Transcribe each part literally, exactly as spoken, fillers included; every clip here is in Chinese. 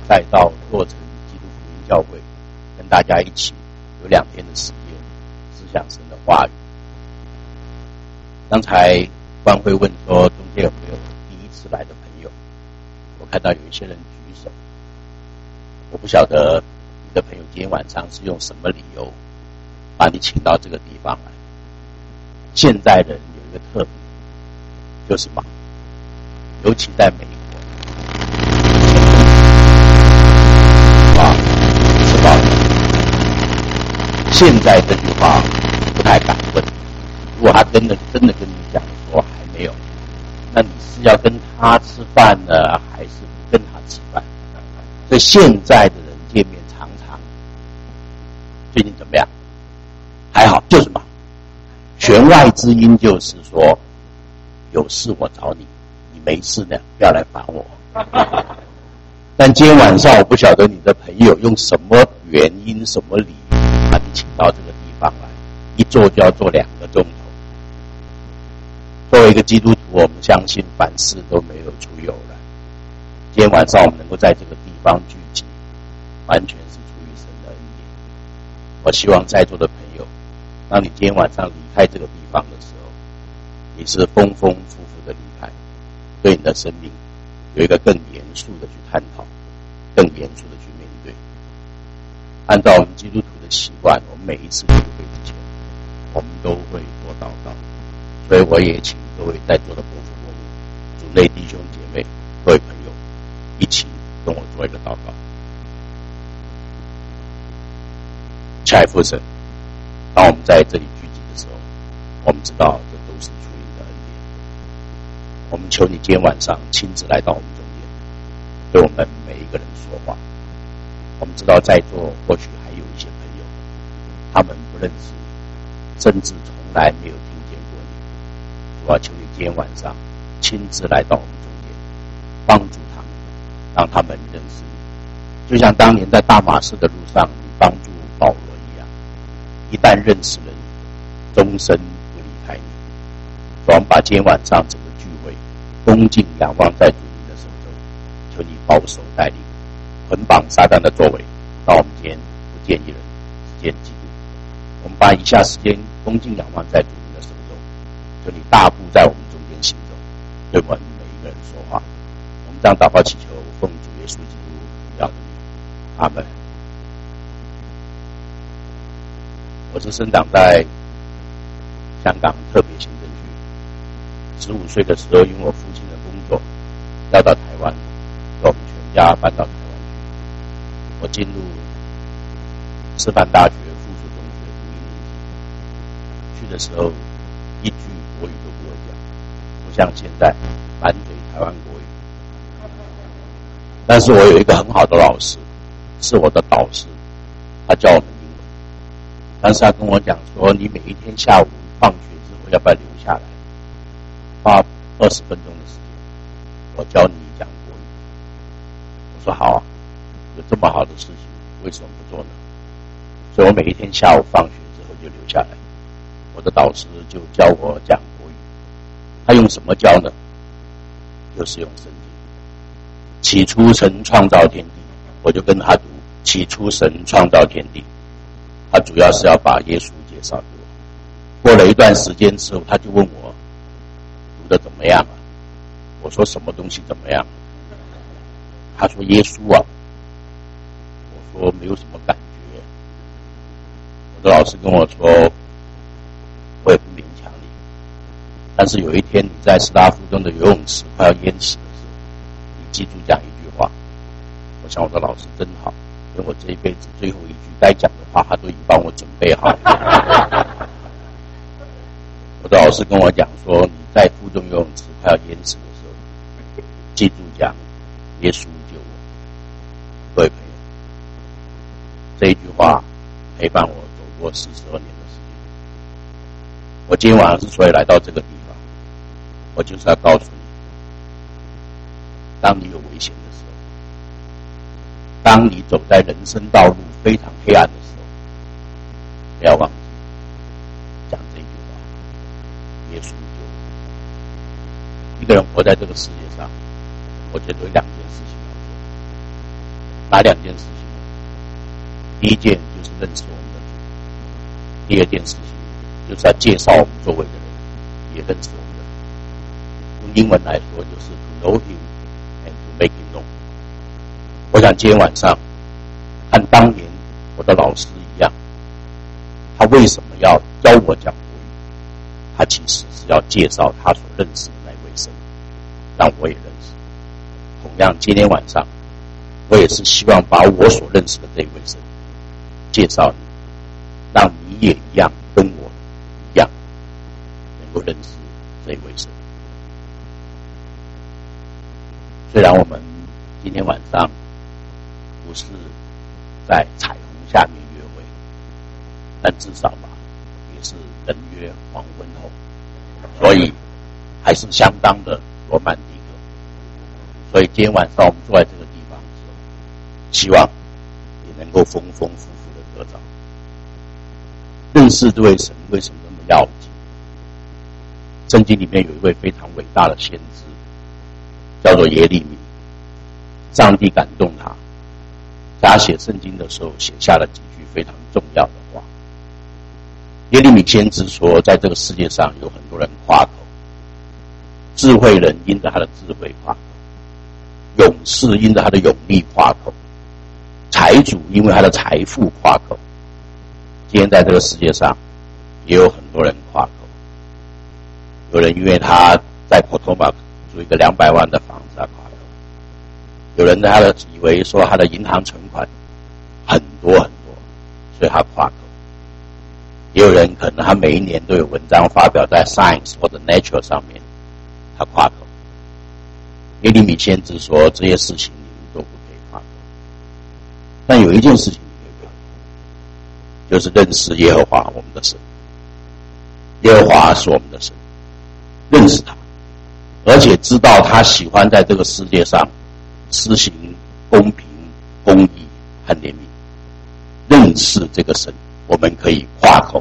带到洛城基督福音教会，跟大家一起有两天的时间思想神的话语。刚才关会问说中间有没有第一次来的朋友，我看到有一些人举手，我不晓得你的朋友今天晚上是用什么理由把你请到这个地方来。现在人有一个特点，就是忙，尤其在美国啊，是吧？现在这句话不太敢问。如果他真的真的跟你讲说还没有，那你是要跟他吃饭呢，还是不跟他吃饭？所以现在的人见面常常，最近怎么样？还好，就是忙。弦外之音就是说，有事我找你，你没事呢，不要来烦我。但今天晚上我不晓得你的朋友用什么原因、什么理由把你请到这个地方来，一坐就要坐两个钟头。作为一个基督徒，我们相信凡事都没有出有人。今天晚上我们能够在这个地方聚集，完全是出于神的恩典。我希望在座的朋友，当你今天晚上离开这个地方的时候，你是丰丰富富的离开，对你的生命有一个更严肃的去探讨，更严肃的去面对。按照我们基督徒的习惯，我们每一次聚会之前，我们都会做祷告。所以我也请各位在座的伯父伯母、主内弟兄姐妹、各位朋友，一起跟我做一个祷告。亲爱父神，当我们在这里聚集的时候，我们知道这都是出于你的恩典。我们求你今天晚上亲自来到我们中间，对我们每一个人说话。我们知道在座或许还有一些朋友，他们不认识你，甚至从来没有听见过你。我要求你今天晚上亲自来到我们中间，帮助他们，让他们认识你。就像当年在大马士的路上，你帮助保罗一样，一旦认识了你，终身不离开你。所以我们把今天晚上整个聚会恭敬仰望在主你的手中，求你保守带领，捆绑撒旦的作为，让我们今天不见一人，只见基督。我们把以下时间恭敬仰望在主你的手中，求你大步在我们中间行走，对我们每一个人说话。我们这样祷告祈求，奉主耶稣基督荣耀的名，阿们。我是生长在香港特别行政区，十五岁的时候，因为我父亲的工作要到台湾，所以我们全家搬到台湾去。我进入师范大学附属中学读英语系，去的时候一句国语都不会讲，不像现在满嘴台湾国语。但是我有一个很好的老师，是我的导师，他教我们英文。但是他跟我讲说，你每一天下午放学之后要不要留下来，花二十分钟的时间，我教你讲国语。我说好啊，有这么好的事情，为什么不做呢？所以我每一天下午放学之后就留下来，我的导师就教我讲国语。他用什么教呢？就是用圣经。起初神创造天地，我就跟他读起初神创造天地。他主要是要把耶稣介绍给我。过了一段时间之后，他就问我读的怎么样啊？我说什么东西怎么样？他说耶稣啊。我说没有什么感觉。我的老师跟我说，我也不勉强你，但是有一天你在斯拉夫中的游泳池快要淹死的时候，你记住讲一句话。我想我的老师真好，因为我这一辈子最后一句该讲的话，他都已经帮我准备好了。我的老师跟我讲说，你在附中游泳池快要淹死的时候，记住讲耶稣救我。各位朋友，这一句话陪伴我走过四十二年的时间。我今天晚上之所以来到这个地方，我就是要告诉你，当你有危险的时候，当你走在人生道路非常黑暗的时候，不要忘记讲这句话，耶稣救我。一个人活在这个世界上，我觉得有两件事情要做。 哪两件事情？第一件就是认识我们的主，第二件事情就是要介绍我们周围的人也认识我们的主。用英文来说就是 to know him and to make him known。我想今天晚上和当年我的老师一样，他为什么要教我讲国语？他其实是要介绍他所认识的那位神，让我也认识。同样今天晚上我也是希望把我所认识的这位神介绍你，让你也一样跟我一样能够认识这位神。虽然我们今天晚上不是在彩虹下面约会，但至少吧也是人约黄昏后，所以还是相当的罗曼蒂克。所以今天晚上我们坐在这个地方的时候，希望也能够丰丰富富的得着认识这位神为什么那么要紧。圣经里面有一位非常伟大的先知，叫做耶利米。上帝感动他，在他写圣经的时候写下了几句非常重要的话。耶利米先知说，在这个世界上有很多人夸口，智慧人因着他的智慧夸口，勇士因着他的勇力夸口，财主因为他的财富夸口。今天在这个世界上也有很多人夸口，有人因为他在普通马住一个两百万的房子，他夸口；有人他的以为说他的银行存款很多很多，所以他夸口；也有人可能他每一年都有文章发表在 Science 或者 Nature 上面，他夸口。耶利米先知说，这些事情你们都不可以夸口，但有一件事情你可以，就是认识耶和华我们的神。耶和华是我们的神，认识他，而且知道他喜欢在这个世界上施行公平、公义和怜悯。认识这个神，我们可以夸口。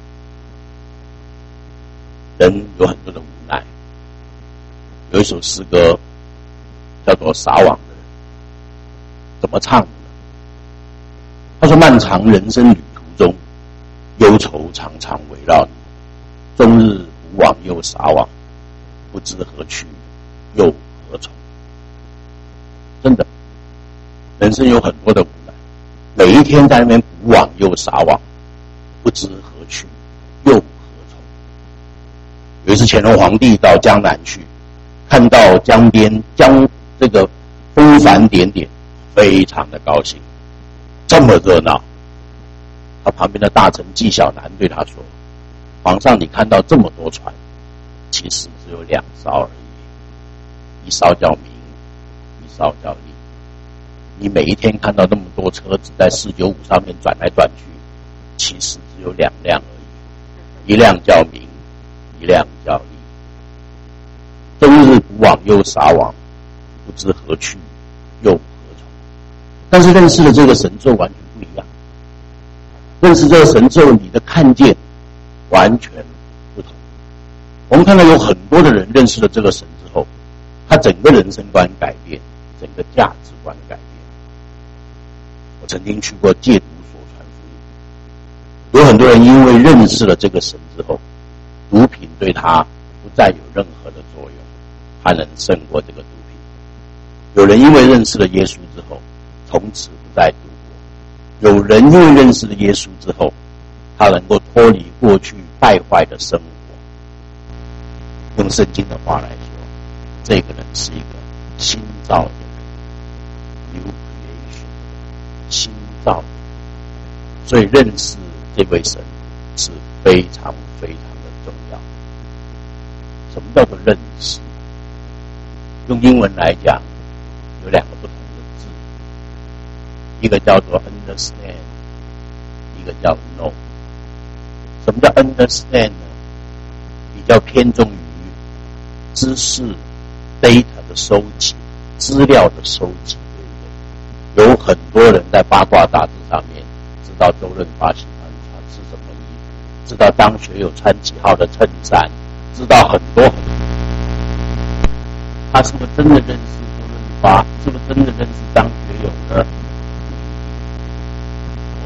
人有很多的无奈，有一首诗歌叫做《撒网的人》，怎么唱的呢？他说：漫长人生旅途中，忧愁常常围绕你，终日无网又撒网，不知何去又何从。真的，人生有很多的无奈，每一天在那边捕网又撒网，不知何去又何从。有一次乾隆皇帝到江南去，看到江边江这个风帆点点，非常的高兴，这么热闹。他旁边的大臣纪晓岚对他说：皇上，你看到这么多船，其实只有两艘而已，一艘叫明，一艘叫利。你每一天看到那么多车子在四九五上面转来转去，其实只有两辆而已，一辆叫明，一辆叫利。终日捕网又撒网，不知何去又何从。但是认识了这个神之后完全不一样，认识这个神之后，你的看见完全不同。我们看到有很多的人认识了这个神之后，他整个人生观改变，整个价值观改变。我曾经去过戒毒所传福音，有很多人因为认识了这个神之后，毒品对他不再有任何的作用，他能胜过这个毒品。有人因为认识了耶稣之后，从此不再赌博；有人因为认识了耶稣之后，他能够脱离过去败坏的生活。用圣经的话来说，这个人是一个新造的人 ，New Creation， 新造的人。所以认识这位神是非常非常的重要。什么叫做认识？用英文来讲，有两个不同的字，一个叫做 understand， 一个叫 know。什么叫 understand 呢？比较偏重于知识 data 的收集，资料的收集，对不对？有很多人在八卦杂志上面知道周润发喜欢穿是什么衣服，知道张学友穿几号的衬衫，知道很多很多。他是不是真的认识周润发？是不是真的认识张学友呢？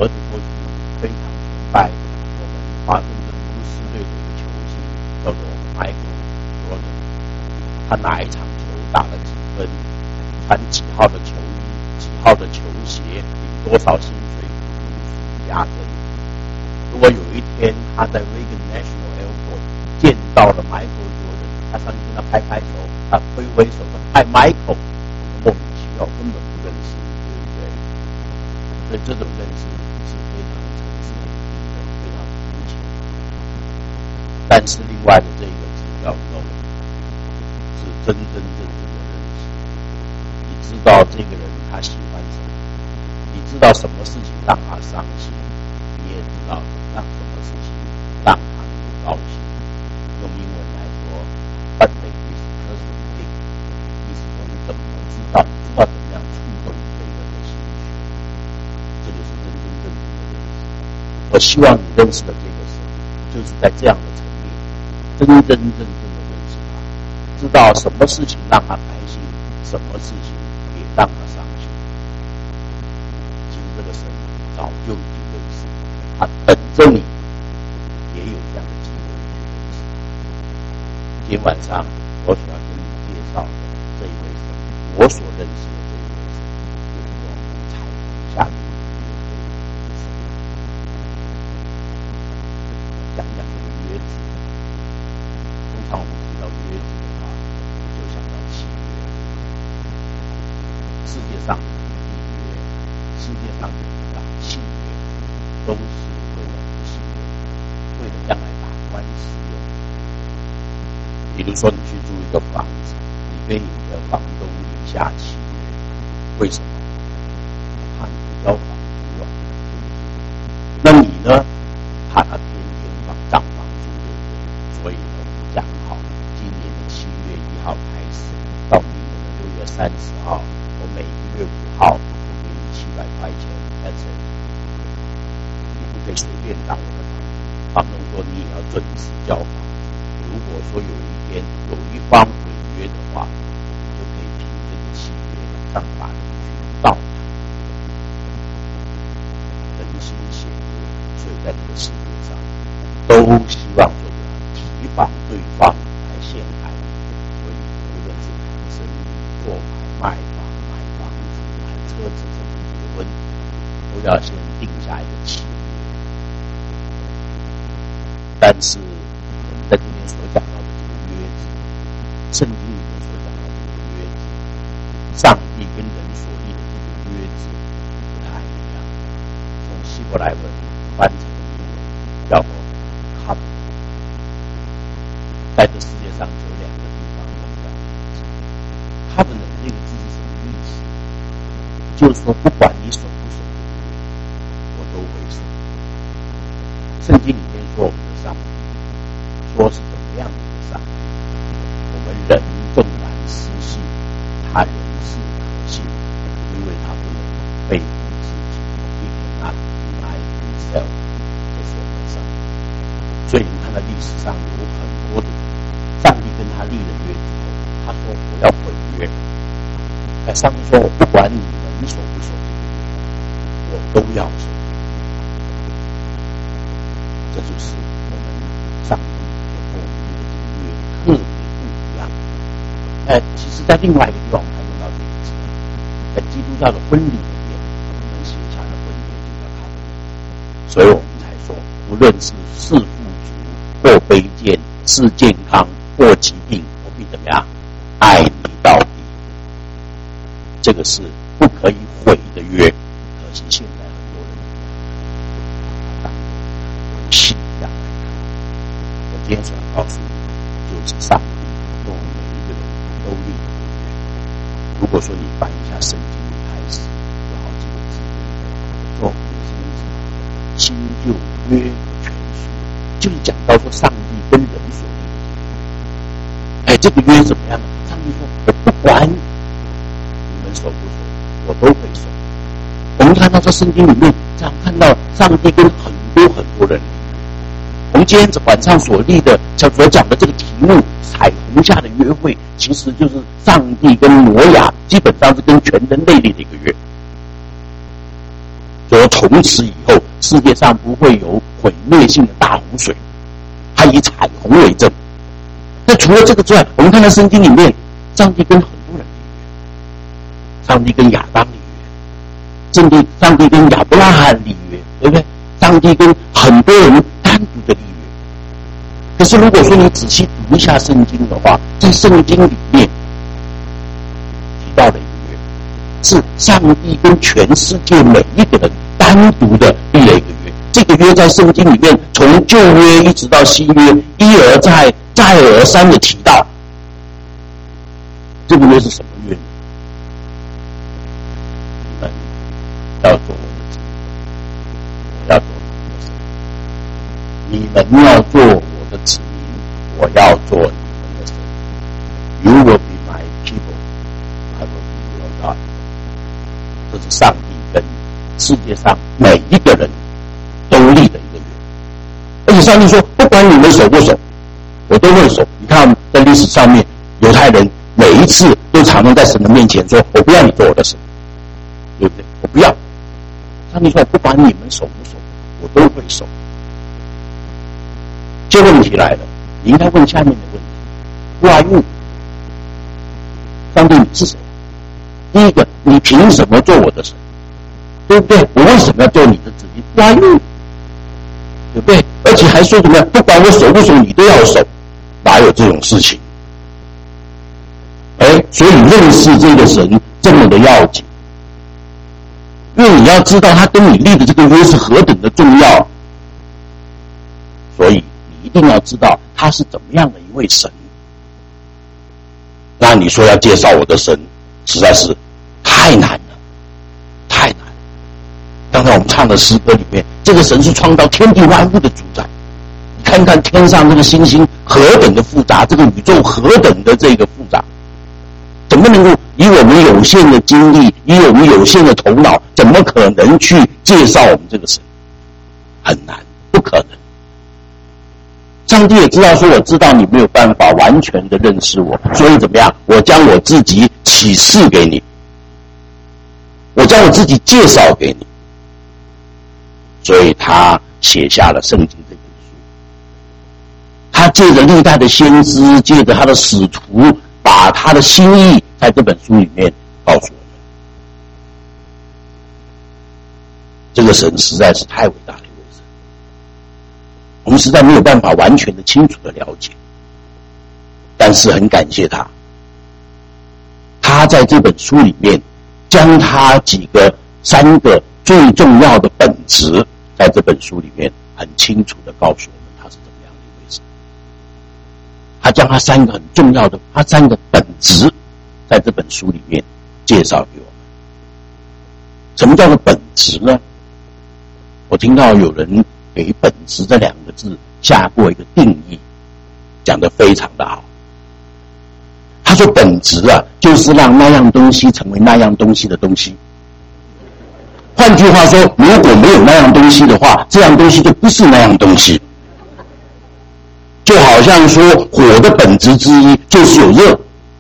儿子过去非常崇拜我们华盛顿巫师队的一个球星，叫做迈克尔·jordan。他哪一场球打了几分，穿几号的球衣、几号的球鞋，领多少薪水，压根。如果有一天他在 Reagan National Airport 见到了 Michael Jordan， 他上去跟他拍拍手，他挥挥手说：“嗨 ，Michael。”莫名其妙，根本不认识，对不对？所以这种认识是非常层次很低的，非常肤浅。但是另外的这个字叫 know， 是真真正正的认识。你知道这个人他喜欢什么，你知道什么事情让他伤心，你也知道让什么事情让他能够高兴。用英文来说 ，What makes this person tick？ 意思说你怎么能知道，你知道怎么样触动这个人的心绪，这就是真真正正的认识。我希望你认识的这个神，就是在这样的层面，真真正正的认识他，知道什么事情让他开心，什么事情也让他伤心。其实这个神早就已经认识，他等着你也有这样的机会去认识。今天晚上我所要跟你介绍的这一位神，我所认识的这一位神，就是我们彩虹下面的神。讲讲这个约子，通常我们提到约子的话，就想到契约。世界上的立约，世界上的契约，都是为了信任，为了将来打官司用。比如说，你去租一个房子，你跟你的房东立下契约，为什么？怕你不交房租啊。那你呢？怕他天天放涨房租，对不对？所以呢，讲好，今年的七月一号开始，到明年的六月三十号，我每个月五号，我给你七百块钱 ，that's it。你不可以随便当我的房东。房东说你也要准时交房。如果说有一天有一方违约的话，你就可以凭这个契约上法庭去告他。人心险恶，所以在这个世界上都希望说提防对方来陷害。所以无论是谈生意、做买卖房、买房子、买车子，甚至结婚，都要先定下一个契约。但是我们在今天所讲到的这个约子，圣经里面所讲到的这个约子，上帝跟人所立的这个约子不太一样。从希伯来文翻成英文叫做 covenant， 在这世界上只有两个地方用这样的字。covenant 这个字是什么意思？就是说，不管你守不守这个约，我都会守。圣经里面说我们的上帝，说是怎么样的一个上帝？我们人纵然失信，他人是可信，因为他不能背负自己 ，He cannot deny himself。这是我们的上帝。所以你看到历史上有很多的上帝跟他立了约之后，他说我要毁约。哎，上帝说我不管你们守不守这个约，我都要守。这就是我们上帝所跟我们立的这个约特别不一样。呃，其实在另外一个地方我们还用到这个字，在基督教的婚礼里面，我们写下的婚约就叫他们。所以我们才说，无论是是富足或卑贱，是健康或疾病，我必怎么样爱你到底。这个是不可以毁的约，可是现在很多人当信仰来看。我今天想要告诉你，就是上帝跟我们每一个人都立的约。如果说你翻一下圣经一开始有好几个字，说我们的是什么新旧约全书，就是讲到说上帝跟人所立的这个约。哎，这个约怎么样呢？上帝说我不管你们守不守，我都会守。我们看到在圣经里面，这样看到上帝跟很多很多人立约。我们今天晚上所立的、所讲的这个题目“彩虹下的约会”，其实就是上帝跟挪亚，基本上是跟全人类立的一个约。 说从此以后世界上不会有毁灭性的大洪水，它以彩虹为证。那除了这个之外，我们看到圣经里面，上帝跟很多人立约，上帝跟亚当立约，上帝上帝跟亚伯拉罕立约，对不对？上帝跟很多人单独的立约。可是如果说你仔细读一下圣经的话，在圣经里面提到的约，是上帝跟全世界每一个人单独的立了一个约。这个约在圣经里面，从旧约一直到新约，一而再再而三的提到。这个约是什么约呢？你们要做我的子民，我要做你们的神。你们要做我的子民，我要做你们的神。You will be my people, I will be your God。这是上帝跟世界上每一个人都立的一个约。而且上帝说，不管你们守不守，我都会守。你看在历史上面，犹太人每一次都常常在神的面前说，我不要你做我的神，对不对？我不要。上帝说，不管你们守不守，我都会守。这问题来了，你应该问下面的问题 ：Who are you？ 上帝，你是谁？第一个，你凭什么做我的神？对不对？我为什么要做你的子民 ？Who are you？ 对不对？而且还说什么？不管我守不守，你都要守，哪有这种事情？哎，所以认识这个神这么的要紧，因为你要知道他跟你立的这个约是何等的重要，所以你一定要知道他是怎么样的一位神。那你说要介绍我的神，实在是太难了，太难了。刚才我们唱的诗歌里面，这个神是创造天地万物的主宰。你看看天上这个星星何等的复杂，这个宇宙何等的这个复杂，怎么能够以我们有限的精力，以我们有限的头脑，怎么可能去介绍我们这个神？很难，不可能。上帝也知道说，我知道你没有办法完全的认识我，所以怎么样？我将我自己启示给你，我将我自己介绍给你，所以他写下了圣经这本书。他借着历代的先知，借着他的使徒，把他的心意在这本书里面告诉我们。这个神实在是太伟大了。我们实在没有办法完全的清楚的了解，但是很感谢他，他在这本书里面将他几个三个最重要的本质，在这本书里面很清楚的告诉我们他是怎么样的一位神。他将他三个很重要的，他三个本质，在这本书里面介绍给我们。什么叫做本质呢？我听到有人给本质这两个字下过一个定义，讲得非常的好。他说本质啊，就是让那样东西成为那样东西的东西。换句话说，如果没有那样东西的话，这样东西就不是那样东西。就好像说火的本质之一就是有热。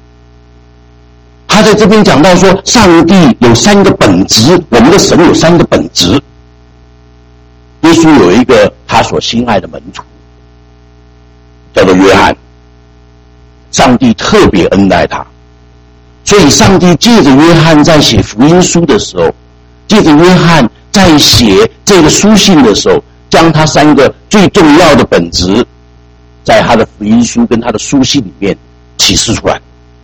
他在这边讲到说，上帝有三个本质，我们的神有三个本质。耶稣有一个他所心爱的门徒，叫做约翰。上帝特别恩待他，所以上帝借着约翰在写福音书的时候，借着约翰在写这个书信的时候，将他三个最重要的本质，在他的福音书跟他的书信里面启示出来。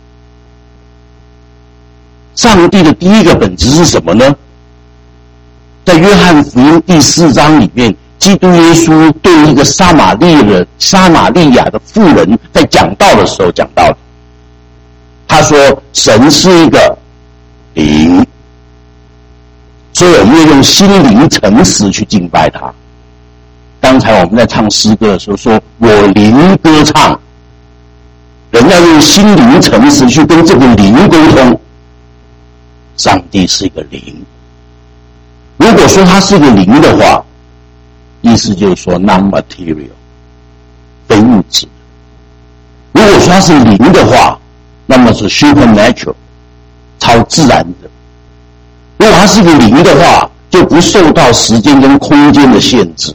上帝的第一个本质是什么呢？在约翰福音第四章里面，基督耶稣对一个撒玛利人、撒玛利亚的妇人在讲道的时候讲到了，他说神是一个灵，所以我们要用心灵诚实去敬拜他。刚才我们在唱诗歌的时候说，我灵歌唱，人要用心灵诚实去跟这个灵沟通。上帝是一个灵，如果说它是个灵的话，意思就是说 non-material 非物质。如果说它是灵的话，那么是 supernatural 超自然的。如果它是个灵的话，就就不受到时间跟空间的限制。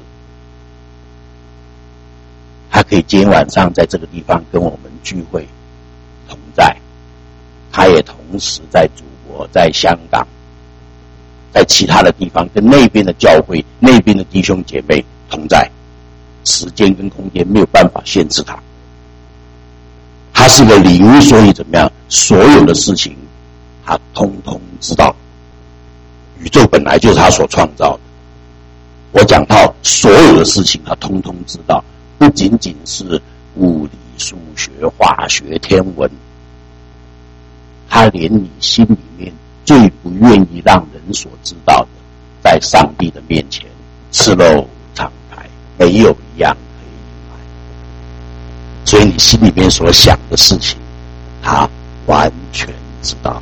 他可以今天晚上在这个地方跟我们聚会同在，他也同时在祖国、在香港、在其他的地方跟那边的教会、那边的弟兄姐妹同在，时间跟空间没有办法限制他。他是个灵，所以怎么样？所有的事情他通通知道。宇宙本来就是他所创造的。我讲到所有的事情他通通知道，不仅仅是物理、数学、化学、天文，他连你心里面最不愿意让人所知道的，在上帝的面前赤露敞开，没有一样可以隐瞒。所以你心里面所想的事情，他完全知道。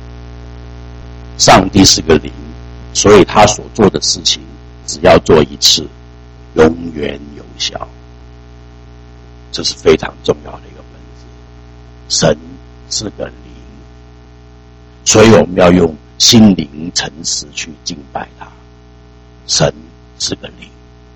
上帝是个灵，所以他所做的事情只要做一次，永远有效。这是非常重要的一个本质。神是个灵，所以我们要用心灵诚实去敬拜他。神是个灵。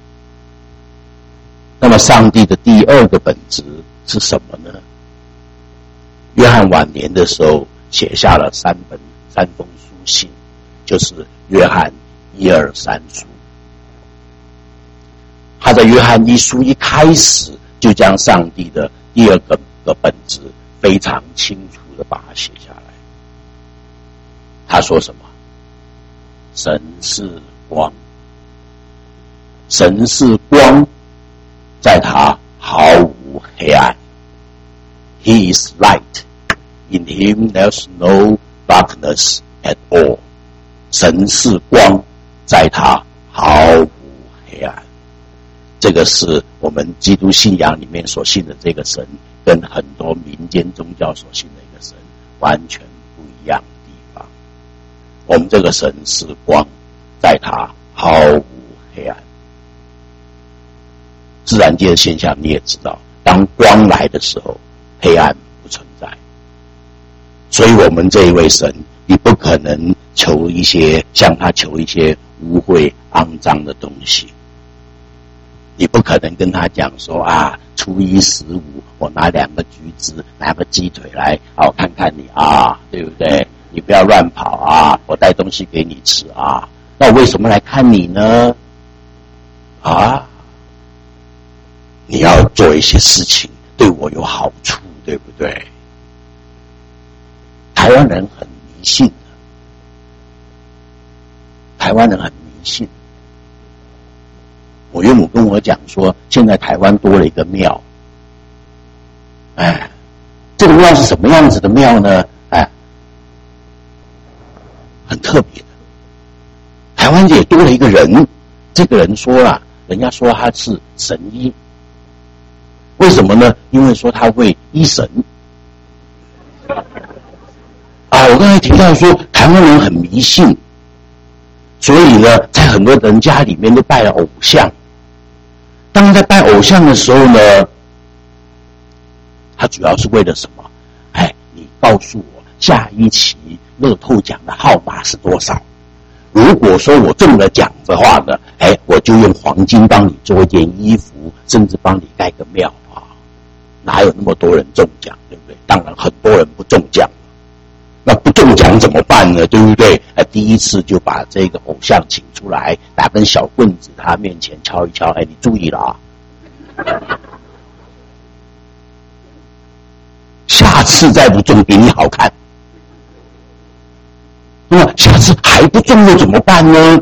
那么上帝的第二个本质是什么呢？约翰晚年的时候写下了三本三封书信，就是约翰一二三书。他在约翰一书一开始就将上帝的第二个个本质非常清楚的把它写下来。他说什么？神是光，神是光，在他毫无黑暗。He is light. In him there's no darkness at all. 神是光，在他毫无黑暗。这个是我们基督信仰里面所信的这个神，跟很多民间宗教所信的一个神完全不一样的地方。我们这个神是光，在他毫无黑暗。自然界的现象你也知道，当光来的时候，黑暗不存在。所以我们这一位神，你不可能求一些向他求一些污秽肮脏的东西。你不可能跟他讲说啊，初一十五我拿两个橘子，拿个鸡腿来，啊，我看看你啊，对不对？你不要乱跑啊，我带东西给你吃啊。那我为什么来看你呢？啊，你要做一些事情对我有好处，对不对？台湾人很迷信的，台湾人很迷信。我岳母跟我讲说，现在台湾多了一个庙，哎，这个庙是什么样子的庙呢？哎，很特别的。台湾也多了一个人，这个人说了，人家说他是神医，为什么呢？因为说他会医神。啊，我刚才提到说，台湾人很迷信，所以呢，在很多人家里面都拜了偶像。当在拜偶像的时候呢，他主要是为了什么？哎，你告诉我下一期乐透奖的号码是多少？如果说我中了奖的话呢，哎，我就用黄金帮你做一件衣服，甚至帮你盖个庙啊！哪有那么多人中奖，对不对？当然很多人不中奖，那不中奖怎么办呢？对不对？哎，第一次就把这个偶像请出来，打根小棍子他面前敲一敲，哎，你注意了啊！下次再不中比你好看。那么下次还不中又怎么办呢？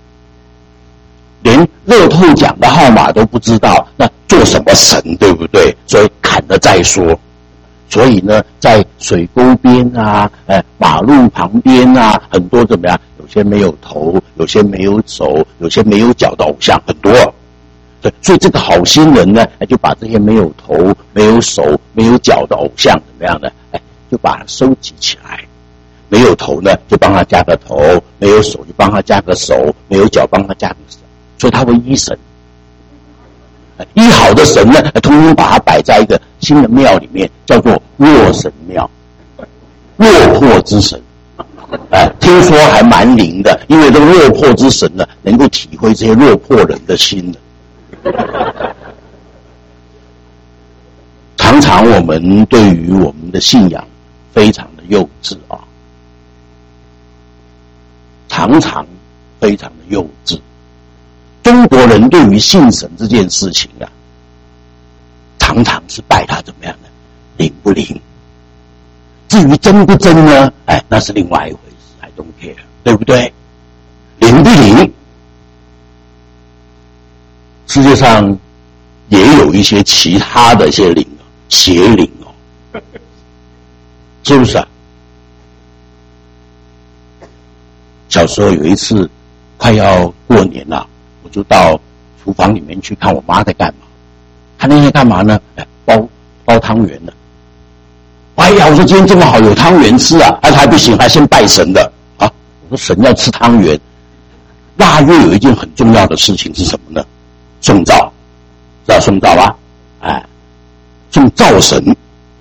连乐透奖的号码都不知道，那做什么神，对不对？所以砍了再说。所以呢，在水沟边啊，呃，马路旁边啊，很多怎么样？有些没有头，有些没有手，有些没有脚的偶像很多。对，所以这个好心人呢，就把这些没有头、没有手、没有脚的偶像怎么样呢？哎，就把它收集起来。没有头呢，就帮他加个头；没有手就帮他加个手；没有脚帮他加个手。所以他会医神。医好的神呢，通通把它摆在一个新的庙里面，叫做洛神庙，落魄之神。 哎，听说还蛮灵的，因为这个落魄之神呢，能够体会这些落魄人的心的。常常我们对于我们的信仰非常的幼稚啊，常常非常的幼稚。中国人对于信神这件事情啊，常常是拜他怎么样呢？灵不灵？至于真不真呢？哎，那是另外一回事 ，I don't care， 对不对？灵不灵？世界上也有一些其他的一些灵。邪灵哦，是不是啊？小时候有一次快要过年了，我就到厨房里面去看我妈在干嘛。她那天干嘛呢？哎，包包汤圆呢。哎呀，我说今天这么好，有汤圆吃啊！哎，还不行，还先拜神的啊！我说神要吃汤圆。腊月有一件很重要的事情是什么呢？送灶，知道送灶吧？哎。送灶神，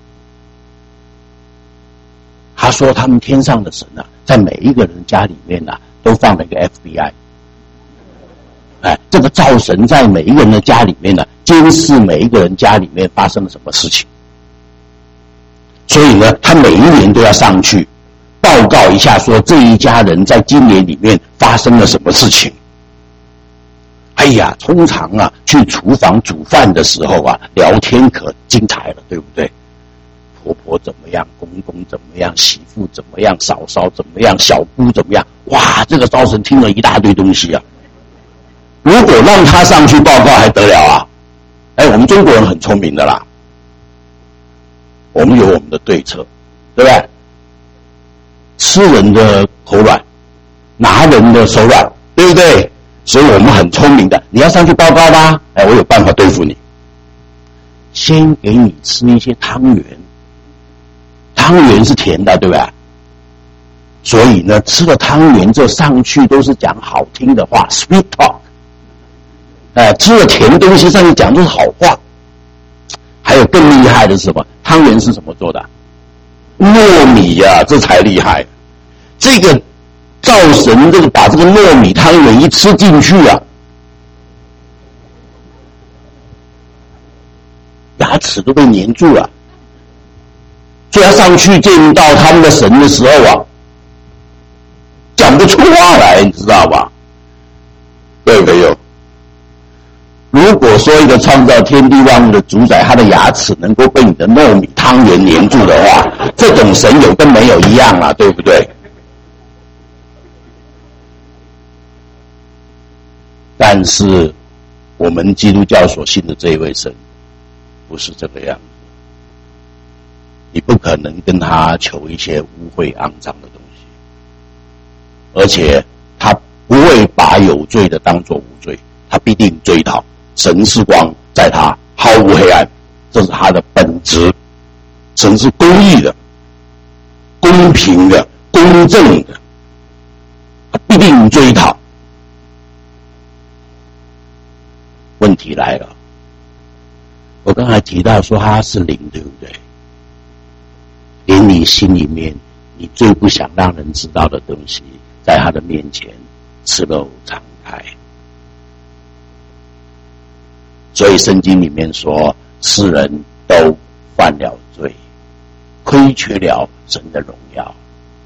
他说他们天上的神啊，在每一个人家里面啊，都放了一个 F B I。哎，这个灶神在每一个人的家里面呢，监视每一个人家里面发生了什么事情。所以呢，他每一年都要上去报告一下，说这一家人在今年里面发生了什么事情。哎呀，通常啊，去厨房煮饭的时候啊，聊天可精彩了，对不对？婆婆怎么样，公公怎么样，媳妇怎么样，嫂嫂怎么样，小姑怎么样？哇，这个灶神听了一大堆东西啊。如果让他上去报告还得了啊？哎，我们中国人很聪明的啦，我们有我们的对策，对不对？吃人的口软，拿人的手软，对不对？所以我们很聪明的，你要上去报告吗？哎，我有办法对付你。先给你吃一些汤圆，汤圆是甜的，对不对？所以呢，吃了汤圆之后上去都是讲好听的话 ，sweet talk。哎，吃了甜东西上去讲都是好话。还有更厉害的是什么？汤圆是什么做的？糯米呀、啊，这才厉害。这个灶神这个把这个糯米汤圆一吃进去啊，牙齿都被粘住了。所以他上去见到他们的神的时候啊，讲不出话来，你知道吧？对没有？如果说一个创造天地万物的主宰，他的牙齿能够被你的糯米汤圆粘住的话，这种神有跟没有一样啊，对不对？但是我们基督教所信的这一位神不是这个样子，你不可能跟他求一些污秽肮脏的东西，而且他不会把有罪的当作无罪，他必定追讨。神是光，在他毫无黑暗，这是他的本质。神是公义的、公平的、公正的，他必定追讨。问题来了，我刚才提到说他是灵，对不对？连你心里面你最不想让人知道的东西，在他的面前赤露敞开。所以圣经里面说，世人都犯了罪，亏缺了神的荣耀。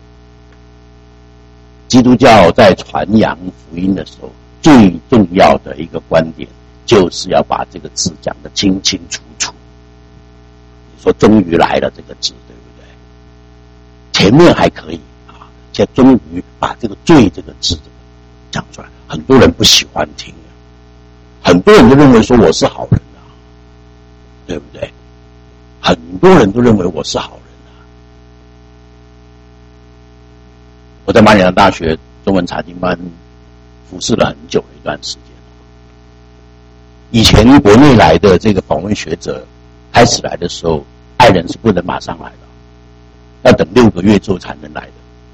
基督教在传扬福音的时候，最重要的一个观点，就是要把这个字讲得清清楚楚。你说终于来了这个字，对不对？前面还可以啊，现在终于把这个罪这个字讲出来，很多人不喜欢听。很多人都认为说我是好人啊，对不对？很多人都认为我是好人啊。我在马里兰大学中文查经班服侍了很久的一段时间。以前国内来的这个访问学者开始来的时候，爱人是不能马上来的，要等六个月之后才能来的。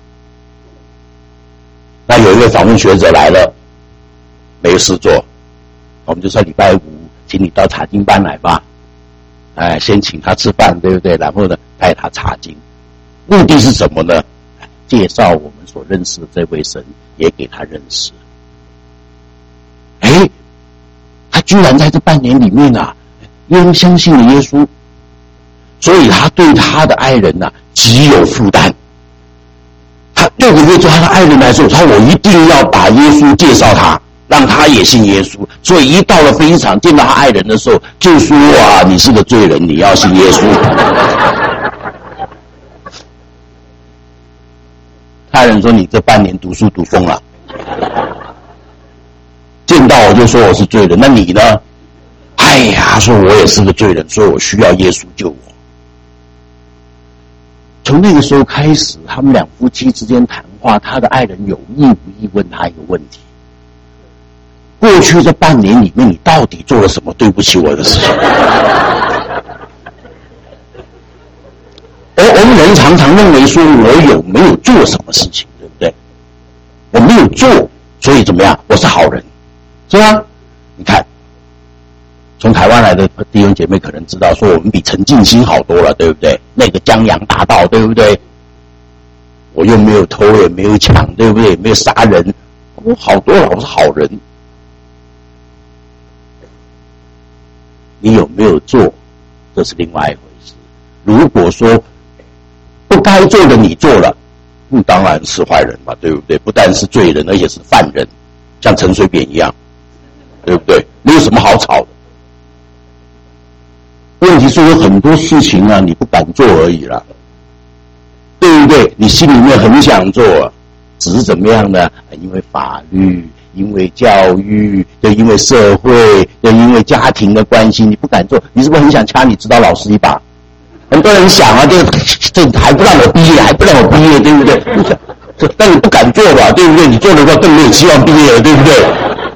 那有一位访问学者来了，没事做。我们就说礼拜五请你到查经班来吧，哎，先请他吃饭，对不对？然后呢，带他查经，目的是什么呢？ 介绍我们所认识的这位神也给他认识。哎，他居然在这半年里面啊，因为相信了耶稣，所以他对他的爱人啊极有负担。他六个月之后，他的爱人来说，他说我一定要把耶稣介绍他，让他也信耶稣。所以一到了飞机场见到他爱人的时候，就说啊，你是个罪人，你要信耶稣。他爱人说，你这半年读书读疯了，见到我就说我是罪人，那你呢？哎呀，说我也是个罪人，所以我需要耶稣救我。从那个时候开始，他们两夫妻之间谈话，他的爱人有意无意问他一个问题：过去这半年里面，你到底做了什么对不起我的事情？而我们人常常认为说，我有没有做什么事情，对不对？我没有做，所以怎么样？我是好人，是吧？你看，从台湾来的弟兄姐妹可能知道，说我们比陈进兴好多了，对不对？那个江洋大盗，对不对？我又没有偷，也没有抢，对不对？也没有杀人，我好多了，我是好人。你有没有做，这是另外一回事。如果说不该做的你做了，那当然是坏人嘛，对不对？不但是罪人，而且是犯人，像陈水扁一样，对不对？没有什么好吵的。问题是有很多事情啊，你不敢做而已啦，对不对？你心里面很想做，只是怎么样呢？因为法律，因为教育，对，因为社会，对，因为家庭的关系，你不敢做。你是不是很想掐你指导老师一把？很多人想啊，这这还不让我毕业，还不让我毕业，对不对？这但你不敢做吧，对不对？你做的话更没有希望毕业了，对不对？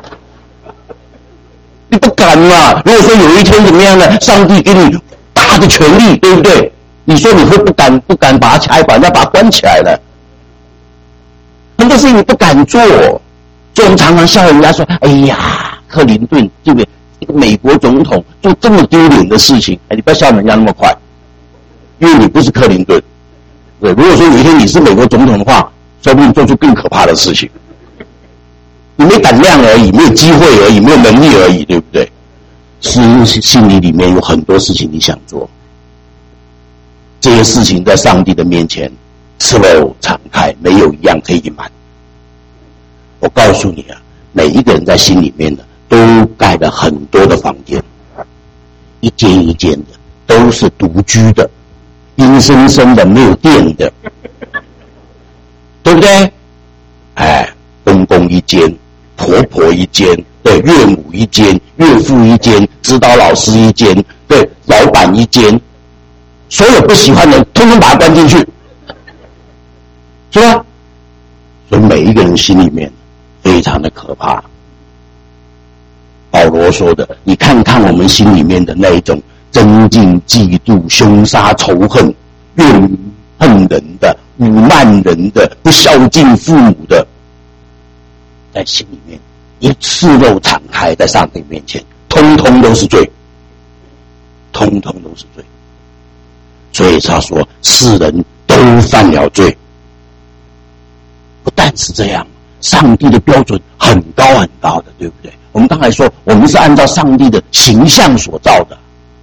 你不敢嘛？如果说有一天怎么样呢？上帝给你大的权利，对不对？你说你会不敢不敢把他掐一把，要把他关起来了？很多事情你不敢做，所以我们常常笑人家说：“哎呀，克林顿这个一个美国总统做这么丢脸的事情，哎，你不要笑人家那么快，因为你不是克林顿。对，如果说有一天你是美国总统的话，说不定做出更可怕的事情。你没胆量而已，没有机会而已，没有能力而已，对不对？是因为心里里面有很多事情你想做，这些事情在上帝的面前赤裸敞开，没有一样可以隐瞒。我告诉你啊，每一个人在心里面呢，都盖了很多的房间，一间一间的，都是独居的，阴森森的，没有电的，对不对？哎，公公一间，婆婆一间，对，岳母一间，岳父一间，指导老师一间，对，老板一间，所有不喜欢的通通把他关进去，是吧？所以每一个人心里面非常的可怕。保罗说的，你看看我们心里面的那一种争竞、嫉妒、凶杀、仇恨、怨恨人的、辱慢人的、不孝敬父母的，在心里面一赤裸敞开，在上帝面前，通通都是罪，通通都是罪。所以他说，世人都犯了罪。不但是这样，上帝的标准很高很高的，对不对？我们刚才说，我们是按照上帝的形象所造的。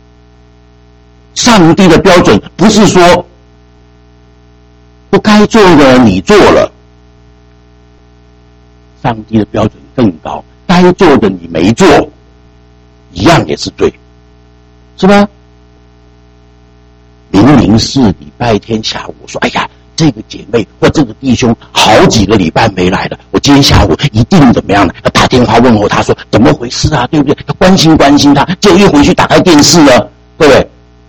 上帝的标准不是说不该做的你做了，上帝的标准更高，该做的你没做，一样也是罪，是吧？明明是礼拜天下午，我说，哎呀，这个姐妹或这个弟兄好几个礼拜没来了，我今天下午一定怎么样呢？要打电话问候他说怎么回事啊，对不对？要关心关心他。结果一回去打开电视呢，对不对？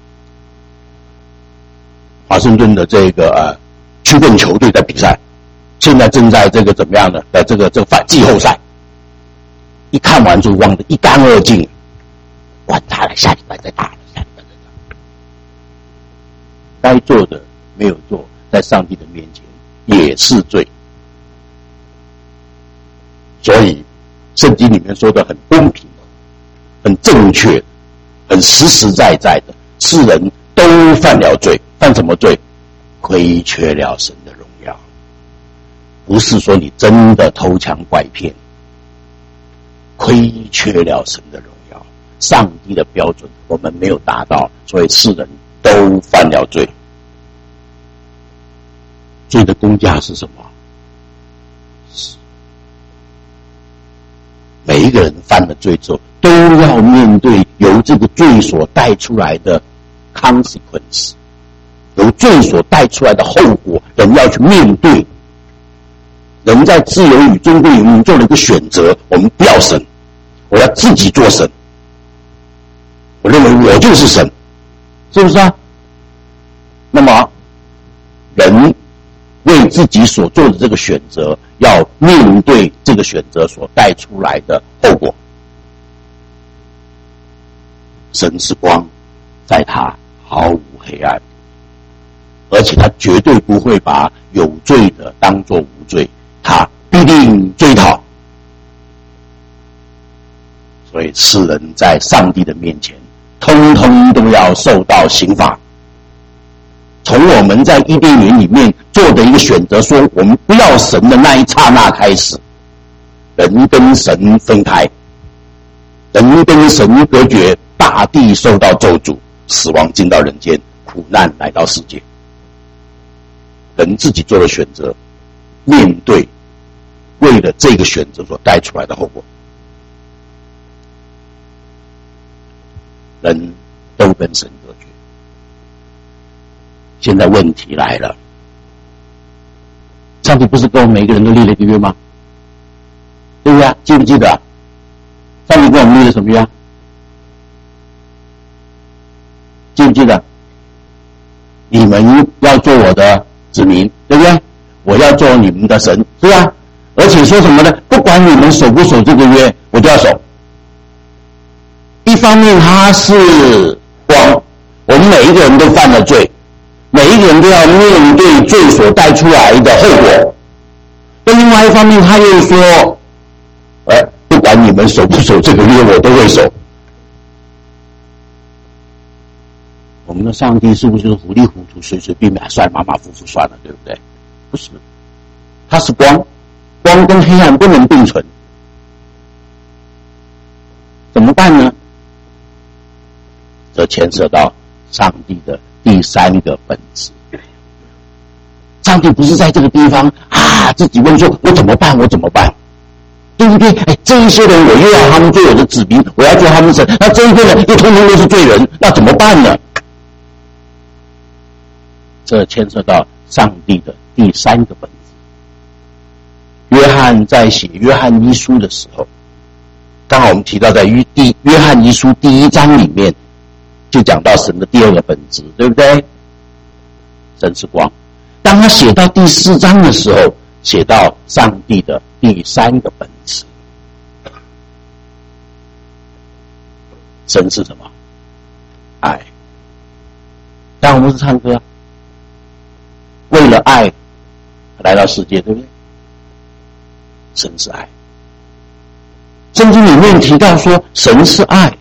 华盛顿的这个呃曲棍球队在比赛，现在正在这个怎么样呢？在这个这个反季后赛，一看完就忘得一干二净，管他了，下礼拜再打了，下礼拜再打。该做的没有做，在上帝的面前也是罪。所以圣经里面说的很公平，很正确，很实实在在的，世人都犯了罪。犯什么罪？亏缺了神的荣耀。 不是说你真的偷抢拐骗，亏缺了神的荣耀，上帝的标准我们没有达到，所以世人都犯了罪。罪的工价是什么？是每一个人犯了罪之后，都要面对由这个罪所带出来的 consequence， 由罪所带出来的后果，人要去面对。人在自由与尊贵里面做了一个选择，我们不要神，我要自己做神。我认为我就是神，是不是啊？那么人为自己所做的这个选择，要面对这个选择所带出来的后果。神是光，在他毫无黑暗，而且他绝对不会把有罪的当作无罪，他必定追讨。所以世人在上帝的面前，通通都要受到刑罚。从我们在伊甸园里面做的一个选择，说我们不要神的那一刹那开始，人跟神分开，人跟神隔绝，大地受到咒诅，死亡进到人间，苦难来到世界。人自己做的选择，面对为了这个选择所带出来的后果，人都跟神隔绝。现在问题来了，上帝不是跟我们每一个人都立了一个约吗？对不对啊？记不记得啊？上帝跟我们立了什么约啊？记不记得？你们要做我的子民，对不对？我要做你们的神，是吧？而且说什么呢？不管你们守不守这个约，我都要守。一方面他是光，我们每一个人都犯了罪，每一个人都要面对罪所带出来的后果。但另外一方面他又说，呃，不管你们守不守这个约，我都会守。我们的上帝是不是就是糊里糊涂、随随便便算马马虎虎算了，对不对？不是，他是光，光跟黑暗不能并存，怎么办呢？这牵涉到上帝的第三个本质。上帝不是在这个地方啊，自己问说我怎么办，我怎么办，对不对？哎，这一些人我又要他们做我的子民，我要做他们神，那这一些人又通通都是罪人，那怎么办呢？这牵涉到上帝的第三个本质。约翰在写约翰一书的时候，刚好我们提到在约第约翰一书第一章里面就讲到神的第二个本质，对不对？神是光。当他写到第四章的时候，写到上帝的第三个本质。神是什么？爱。当我们是唱歌，为了爱来到世界，对不对？神是爱。圣经里面提到说神是爱，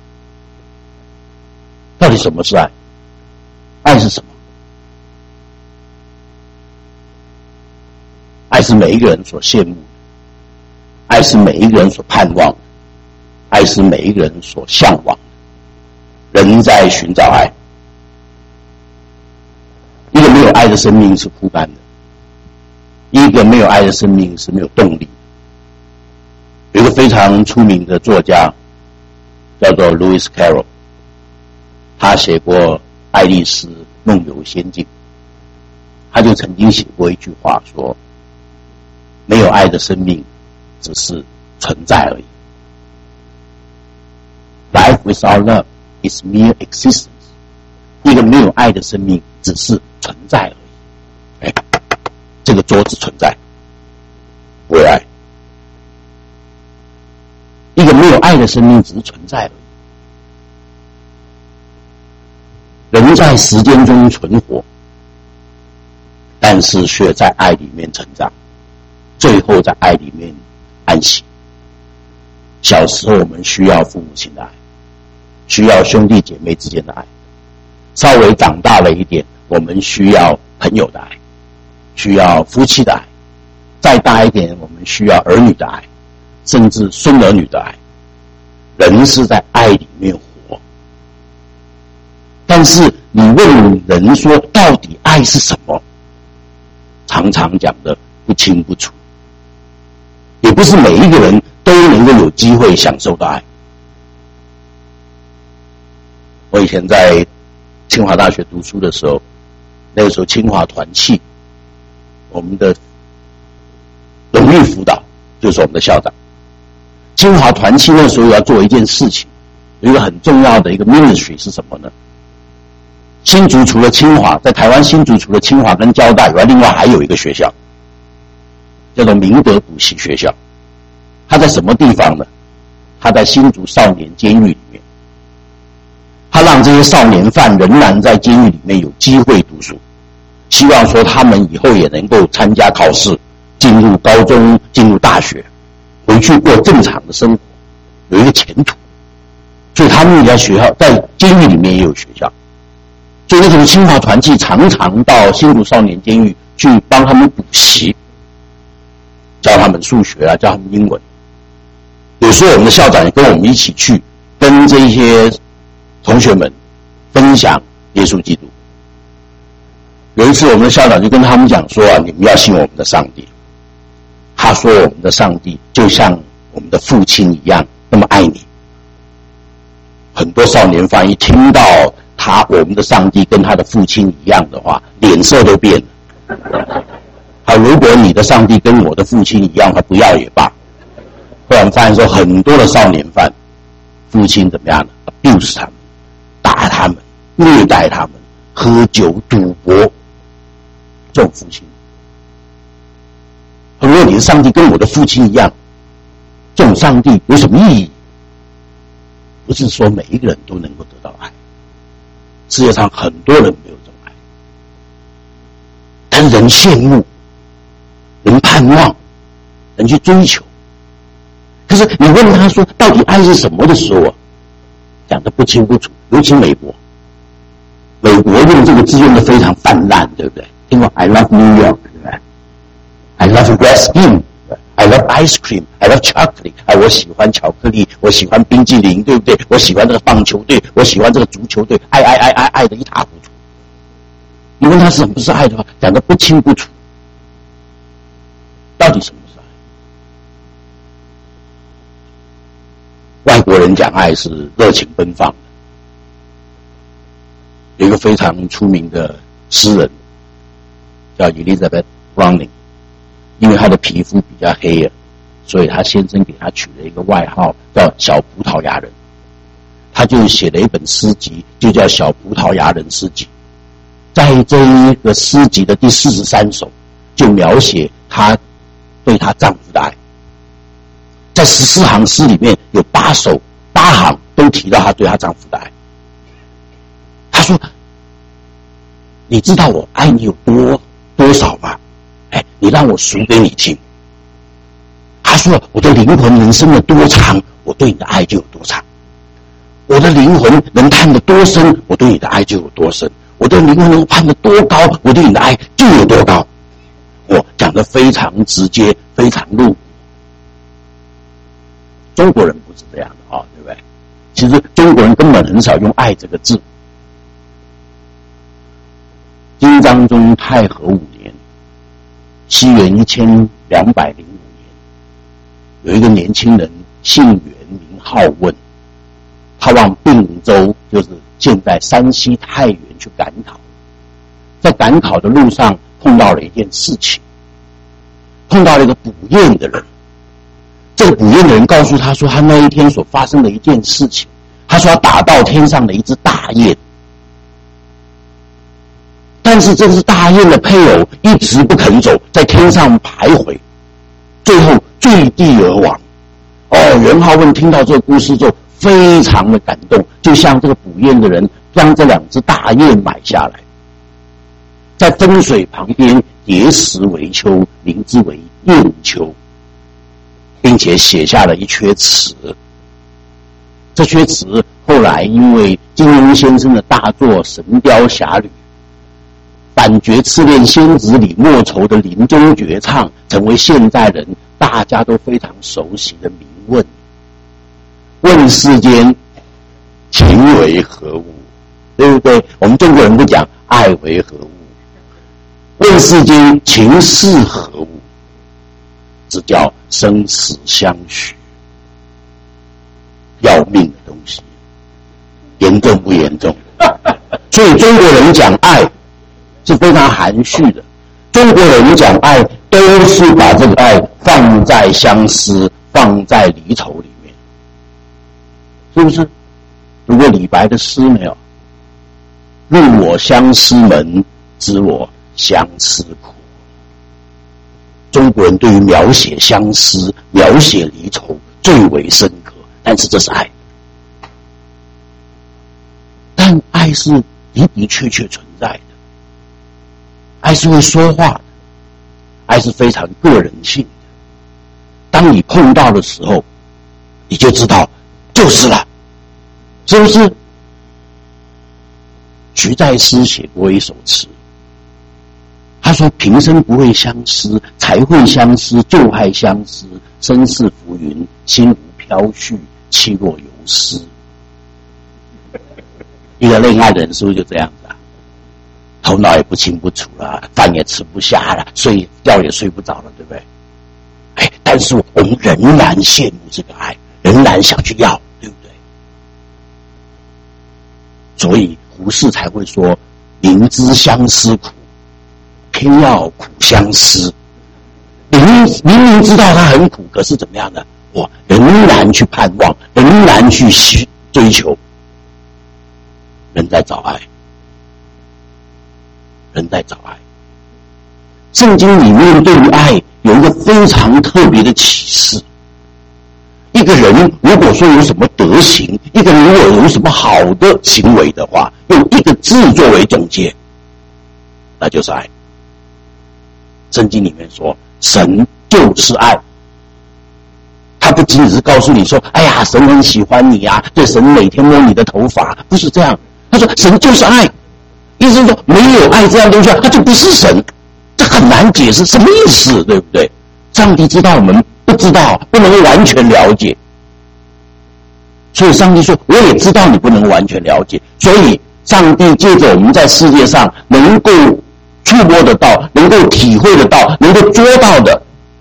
到底什么是爱？爱是什么？爱是每一个人所羡慕的，爱是每一个人所盼望的，爱是每一个人所向往的。人在寻找爱，一个没有爱的生命是枯干的，一个没有爱的生命是没有动力的。有一个非常出名的作家叫做 Lewis Carroll， 他写过《爱丽丝梦游仙境》，他就曾经写过一句话说，没有爱的生命只是存在而已。 Life without love is mere existence。 一个没有爱的生命只是存在而已。哎，这个桌子存在，不会爱。一个没有爱的生命只是存在而已。人在时间中存活，但是却在爱里面成长，最后在爱里面安息。小时候我们需要父母亲的爱，需要兄弟姐妹之间的爱，稍微长大了一点，我们需要朋友的爱，需要夫妻的爱， 再大一点，我们需要儿女的爱，甚至孙儿女的爱。人是在爱里面活。但是你问人说到底爱是什么，常常讲的不清不楚，也不是每一个人都能够有机会享受到爱。我以前在清华大学读书的时候，那个时候清华团契，我们的荣誉辅导就是我们的校长。清华团契那时候要做一件事情，有一个很重要的一个 ministry 是什么呢？新竹除了清华，在台湾新竹除了清华跟交大以外，另外还有一个学校叫做明德补习学校。它在什么地方呢？它在新竹少年监狱里面。他让这些少年犯仍然在监狱里面有机会读书，希望说他们以后也能够参加考试，进入高中，进入大学，回去过正常的生活，有一个前途。所以他们在学校，在监狱里面也有学校。所以那种清华团契常常到新竹少年监狱去帮他们补习，教他们数学啊，教他们英文。有时候我们的校长也跟我们一起去，跟这些同学们分享耶稣基督。有一次我们的校长就跟他们讲说啊，你们要信我们的上帝。他说我们的上帝就像我们的父亲一样那么爱你。很多少年犯一听到他我们的上帝跟他的父亲一样的话，脸色都变了。啊，如果你的上帝跟我的父亲一样，他不要也罢。后来我们发现说，很多的少年犯父亲怎么样呢 ？abuse 他们，打他们，虐待他们，喝酒、赌博，这种父亲。如果你的上帝跟我的父亲一样，这种上帝有什么意义？不是说每一个人都能够得到爱，世界上很多人没有这种爱，但人羡慕，人盼望，人去追求。可是你问他说到底爱是什么的时候啊，讲得不清不楚。尤其美国，美国用这个字用得非常泛滥，对不对？听过 I love New York， 对不对？ I love West End， I love ice cream， I love chocolate， 哎，我喜欢巧克力，我喜欢冰激凌，对不对？我喜欢这个棒球队，我喜欢这个足球队，爱爱爱爱爱的一塌糊涂。你问他什么是爱的话，讲得不清不楚。到底什么是爱？外国人讲爱是热情奔放的。有一个非常出名的诗人叫 Elizabeth Browning， 因为她的皮肤比较黑，所以她先生给她取了一个外号叫小葡萄牙人。她就写了一本诗集，就叫小葡萄牙人诗集。在这一个诗集的第四十三首，就描写她对她丈夫的爱。在十四行诗里面有八首八行都提到她对她丈夫的爱。她说：“你知道我爱你有多多少吗？哎，你让我数给你听。”她说：“我的灵魂能伸得多长，我对你的爱就有多长；我的灵魂能探得多深，我对你的爱就有多深；我的灵魂能攀得多高，我对你的爱就有多高。”我讲得非常直接，非常露骨。中国人不是这样的啊、哦，对不对？其实中国人根本很少用爱这个字。金章中太和五年，西元一千两百零五年，有一个年轻人姓袁名好问，他往并州，就是现在山西太原去赶考。在赶考的路上碰到了一件事情，碰到了一个捕雁的人。这个捕雁的人告诉他说，他那一天所发生的一件事情。他说他打到天上的一只大雁，但是这只大雁的配偶一直不肯走，在天上徘徊，最后坠地而亡。哦，袁浩问听到这个故事之后非常的感动，就像这个捕雁的人将这两只大雁买下来，在分水旁边叠石为丘，名之为雁丘，并且写下了一阙词。这阙词后来因为金庸先生的大作《神雕侠侣》 反觉痴恋仙子李莫愁的临终绝唱，成为现代人大家都非常熟悉的名问。问世间情为何物，对不对？我们中国人不讲爱为何物，问世间情是何物，这叫生死相许，要命的东西，严重不严重？所以中国人讲爱是非常含蓄的，中国人讲爱都是把这个爱放在相思，放在离愁里面，是不是？读过李白的诗没有？入我相思门，知我相思苦。中国人对于描写相思、描写离愁最为深刻，但是这是爱。但爱是的的确确存在的，爱是会说话的，爱是非常个人性的。当你碰到的时候，你就知道就是了，是不是？徐再思写过一首词，他说：“平生不会相思，才会相思；就爱相思，身似浮云，心无飘絮，气若游丝。”一个恋爱的人是不是就这样子啊？头脑也不清不楚了，饭也吃不下了，睡觉也睡不着了，对不对？哎，但是我们仍然羡慕这个爱，仍然想去要，对不对？所以胡适才会说：“明知相思苦，偏要苦相思。”明明明知道他很苦，可是怎么样呢？我仍然去盼望，仍然去追求。人在找爱，人在找爱。圣经里面对于爱有一个非常特别的启示。一个人如果说有什么德行，一个人如果有什么好的行为的话，用一个字作为总结，那就是爱。圣经里面说，神就是爱。他不仅只是告诉你说：“哎呀，神很喜欢你啊，对，神每天摸你的头发。”不是这样。他说神就是爱，意思是说没有爱这样东西，他就不是神。这很难解释什么意思，对不对？上帝知道我们不知道，不能完全了解，所以上帝说我也知道你不能完全了解，所以上帝借着我们在世界上能够触摸得到，能够体会得到，能够捉到的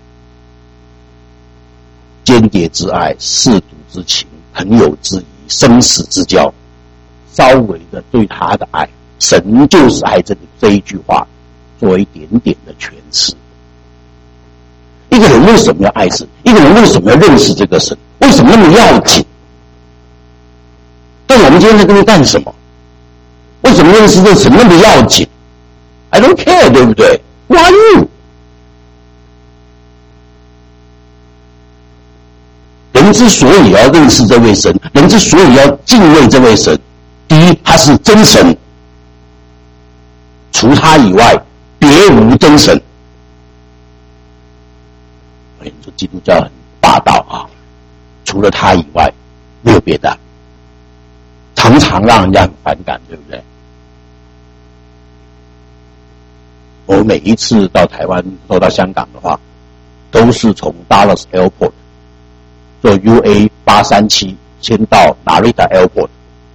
间谍之爱、舐犊之情、朋友之谊、生死之交，稍微的对他的爱，神就是爱这个这一句话做一点点的诠释。一个人为什么要爱神？一个人为什么要认识这个神？为什么那么要紧？但我们今天在这边干什么？为什么认识这个神那么要紧？ I don't care， 对不对？ Who are you？ 人之所以要认识这位神，人之所以要敬畏这位神，第一，他是真神，除他以外别无真神。你说基督教很霸道啊，除了他以外没有别的，常常让人家很反感，对不对？我每一次到台湾或到香港的话，都是从 Dallas Airport 坐 U A 八三七先到 Narita Airport。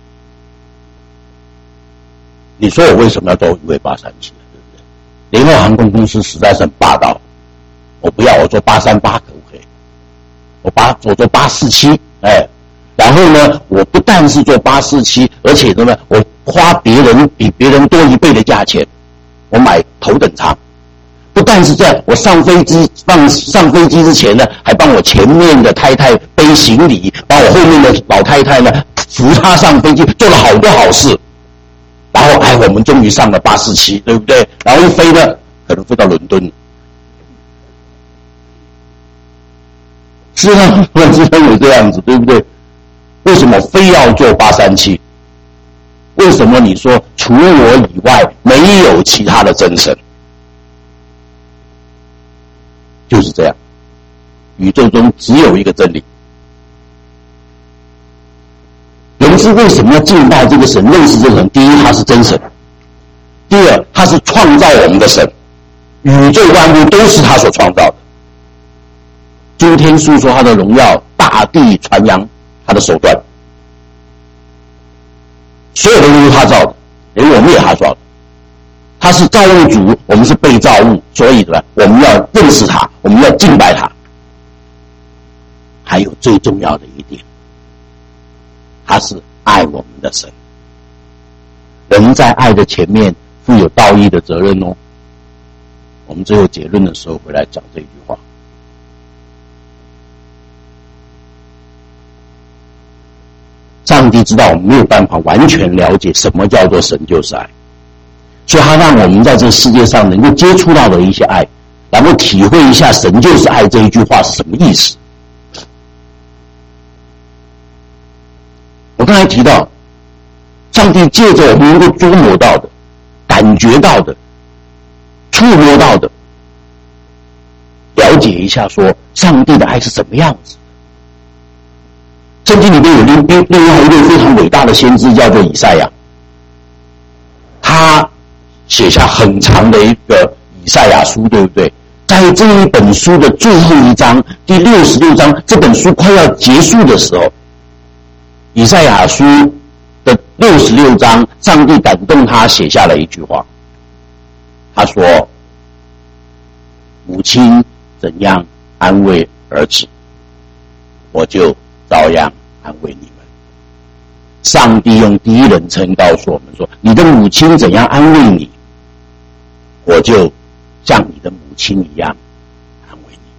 你说我为什么要坐 U A 八三七？对不对？联合航空公司实在是很霸道，我不要，我坐八三八可不可以？我八我坐八四七，哎，然后呢，我不但是坐八四七，而且呢，我花别人比别人多一倍的价钱。我买头等舱，不但是这样，我上飞机上上飞机之前呢，还帮我前面的太太背行李，把我后面的老太太呢扶她上飞机，做了好多好事。然后哎，我们终于上了八四七，对不对？然后一飞呢，可能飞到伦敦。是啊，我知道有这样子，对不对？为什么非要做八三七？为什么你说除我以外没有其他的真神？就是这样，宇宙中只有一个真理。人之为什么要敬拜这个神，认识这个神？第一，他是真神；第二， 他是创造我们的神，宇宙万物都是他所创造的。诸天述说他的荣耀，大地传扬他的手段，所有的都是他造的，连我们也他造的。他是造物主，我们是被造物，所以呢，我们要认识他，我们要敬拜他。还有最重要的一点，他是爱我们的神。人在爱的前面负有道义的责任哦。我们最后结论的时候回来讲这句话。上帝知道我们没有办法完全了解什么叫做神就是爱，所以他让我们在这个世界上能够接触到的一些爱，然后体会一下神就是爱这一句话是什么意思。我刚才提到，上帝借着我们能够捉摸到的、感觉到的、触摸到的，了解一下说上帝的爱是什么样子。圣经里面有另另外一位非常伟大的先知，叫做以赛亚，他写下很长的一个以赛亚书，对不对？在这一本书的最后一章，第六十六章，这本书快要结束的时候，以赛亚书的六十六章，上帝感动他写下了一句话，他说：母亲怎样安慰儿子，我就照样安慰你们。上帝用第一人称告诉我们说，你的母亲怎样安慰你，我就像你的母亲一样安慰你。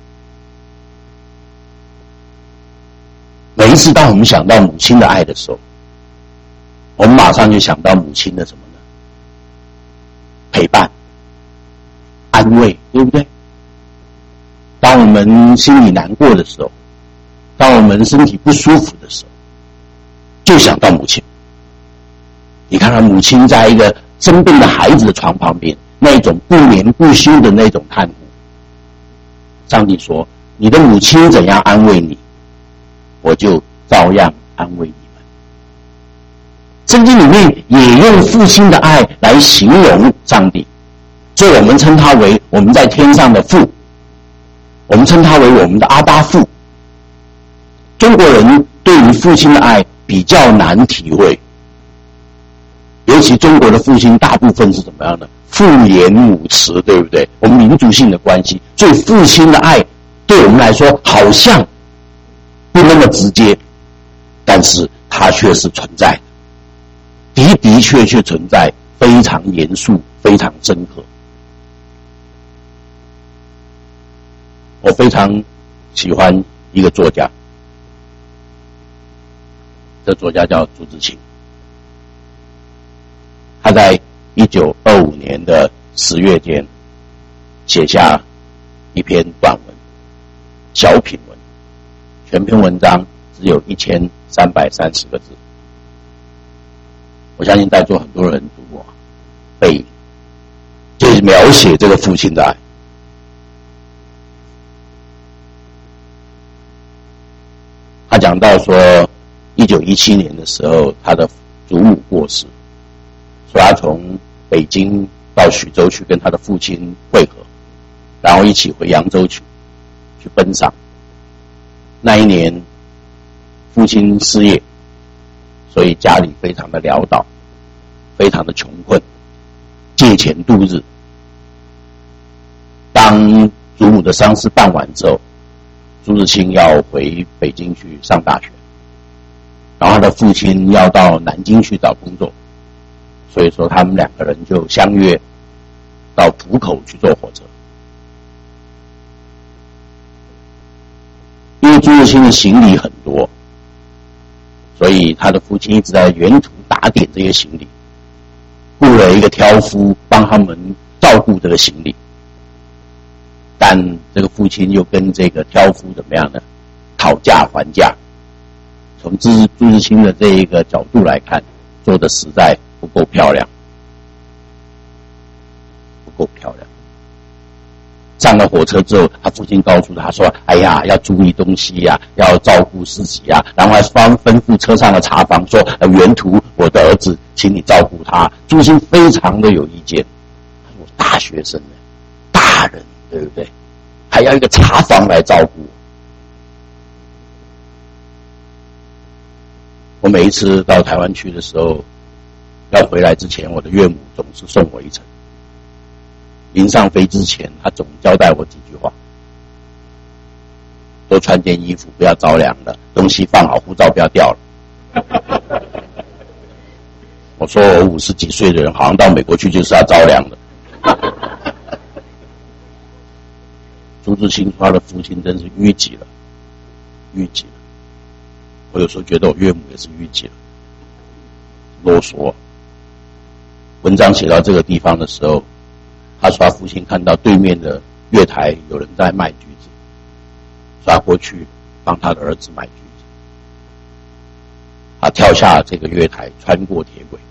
每一次当我们想到母亲的爱的时候，我们马上就想到母亲的什么呢？陪伴、安慰，对不对？当我们心里难过的时候，当我们身体不舒服的时候，就想到母亲。你看到母亲在一个生病的孩子的床旁边，那种不眠不休的那种看护。上帝说，你的母亲怎样安慰你，我就照样安慰你们。圣经里面也用父亲的爱来形容上帝，所以我们称他为我们在天上的父，我们称他为我们的阿爸父。中国人对于父亲的爱比较难体会，尤其中国的父亲大部分是怎么样的？父严母慈，对不对？我们民族性的关系，所以父亲的爱对我们来说好像不那么直接，但是它却是存在的，的的确确存在，非常严肃，非常深刻。我非常喜欢一个作家，这作家叫朱自清，他在一九二五年的十月间写下一篇短文，小品文，全篇文章只有一千三百三十个字。我相信在座很多人读过，背影，就是描写这个父亲的爱。他讲到说，一九一七年的时候，他的祖母过世，所以他从北京到徐州去跟他的父亲会合，然后一起回扬州去去奔丧。那一年，父亲失业，所以家里非常的潦倒，非常的穷困，借钱度日。当祖母的丧事办完之后，朱自清要回北京去上大学，然后他的父亲要到南京去找工作，所以说他们两个人就相约到浦口去坐火车。因为朱自清的行李很多，所以他的父亲一直在沿途打点这些行李，雇了一个挑夫帮他们照顾这个行李。但这个父亲又跟这个挑夫怎么样呢？讨价还价。从朱朱自清的这一个角度来看，做的实在不够漂亮，不够漂亮。上了火车之后，他父亲告诉他说：“哎呀，要注意东西呀、啊，要照顾自己呀、啊。”然后还吩吩咐车上的茶房说：“呃，沿途我的儿子，请你照顾他。”朱自清非常的有意见， 大学生呢，大人，对不对？还要一个茶房来照顾。我每一次到台湾去的时候，要回来之前，我的岳母总是送我一程。临上飞之前，她总交代我几句话：多穿件衣服，不要着凉了；东西放好，护照不要掉了。我说我五十几岁的人，好像到美国去就是要着凉的。朱自清说他的父亲真是淤极了，淤极了。我有时候觉得我岳母也是淤极了，啰嗦。文章写到这个地方的时候，他说他父亲看到对面的月台有人在卖橘子，抓过去帮他的儿子买橘子。他跳下这个月台，穿过铁轨。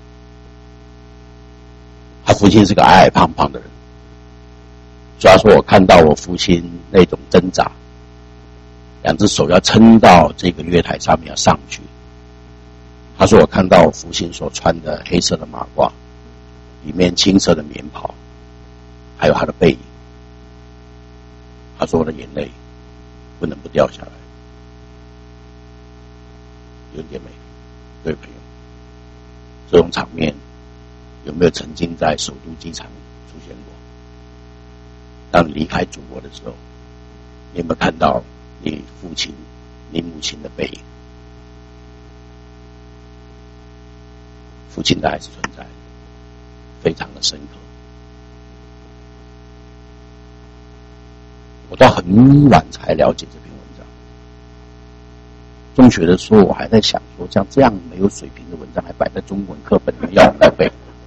他父亲是个矮矮胖胖的人，所以他说我看到我父亲那种挣扎，两只手要撑到这个月台上面要上去。他说我看到我父亲所穿的黑色的马褂，里面青色的棉袍，还有他的背影。他说我的眼泪不能不掉下来。弟兄姐妹，各位朋友，这种场面有没有曾经在首都机场出现过？当你离开祖国的时候，你有没有看到你父亲、你母亲的背影？父亲的爱是存在的，非常的深刻。我到很晚才了解这篇文章。中学的时候，我还在想说，像这样没有水平的文章还摆在中文课本里面要我们来背。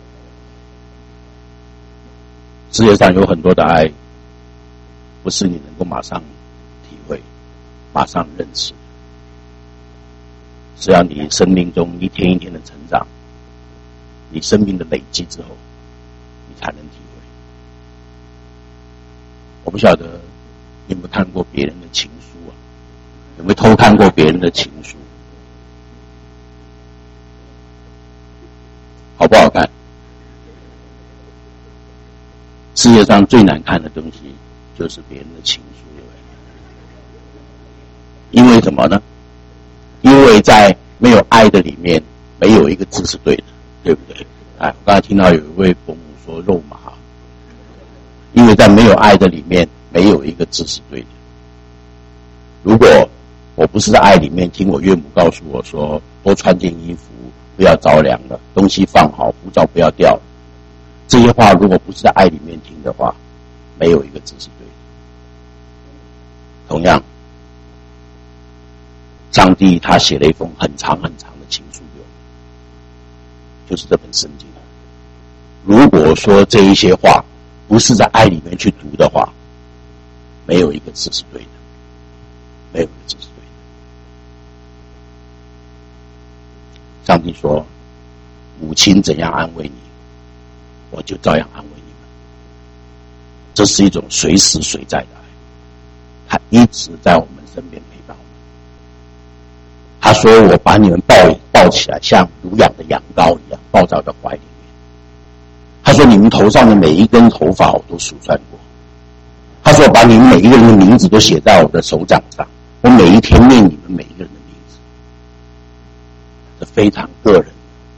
世界上有很多的爱，不是你能够马上体会、马上认识，是要你生命中一天一天的成长，你生命的累积之后，你才能体会。我不晓得你有没有看过别人的情书啊？有没有偷看过别人的情书？好不好看？世界上最难看的东西就是别人的情书，对不对？因为什么呢？因为在没有爱的里面，没有一个字是对的，对不对？哎，我刚才听到有一位伯母说肉麻，因为在没有爱的里面，没有一个字是对的。如果我不是在爱里面听我岳母告诉我说，多穿件衣服，不要着凉了，东西放好，护照不要掉了，这些话如果不是在爱里面听的话，没有一个字是对的。同样，上帝他写了一封很长很长的情书给我们，就是这本圣经。如果说这一些话不是在爱里面去读的话，没有一个字是对的，没有一个字是对的。上帝说，母亲怎样安慰你，我就照样安慰你们。这是一种随时随在的爱，他一直在我们身边陪伴我们。他说，我把你们抱抱起来，像乳养的羊羔一样抱在我的怀里面。他说，你们头上的每一根头发我都数算过。他说，我把你们每一个人的名字都写在我的手掌上，我每一天念你们每一个人的名字。这非常个人，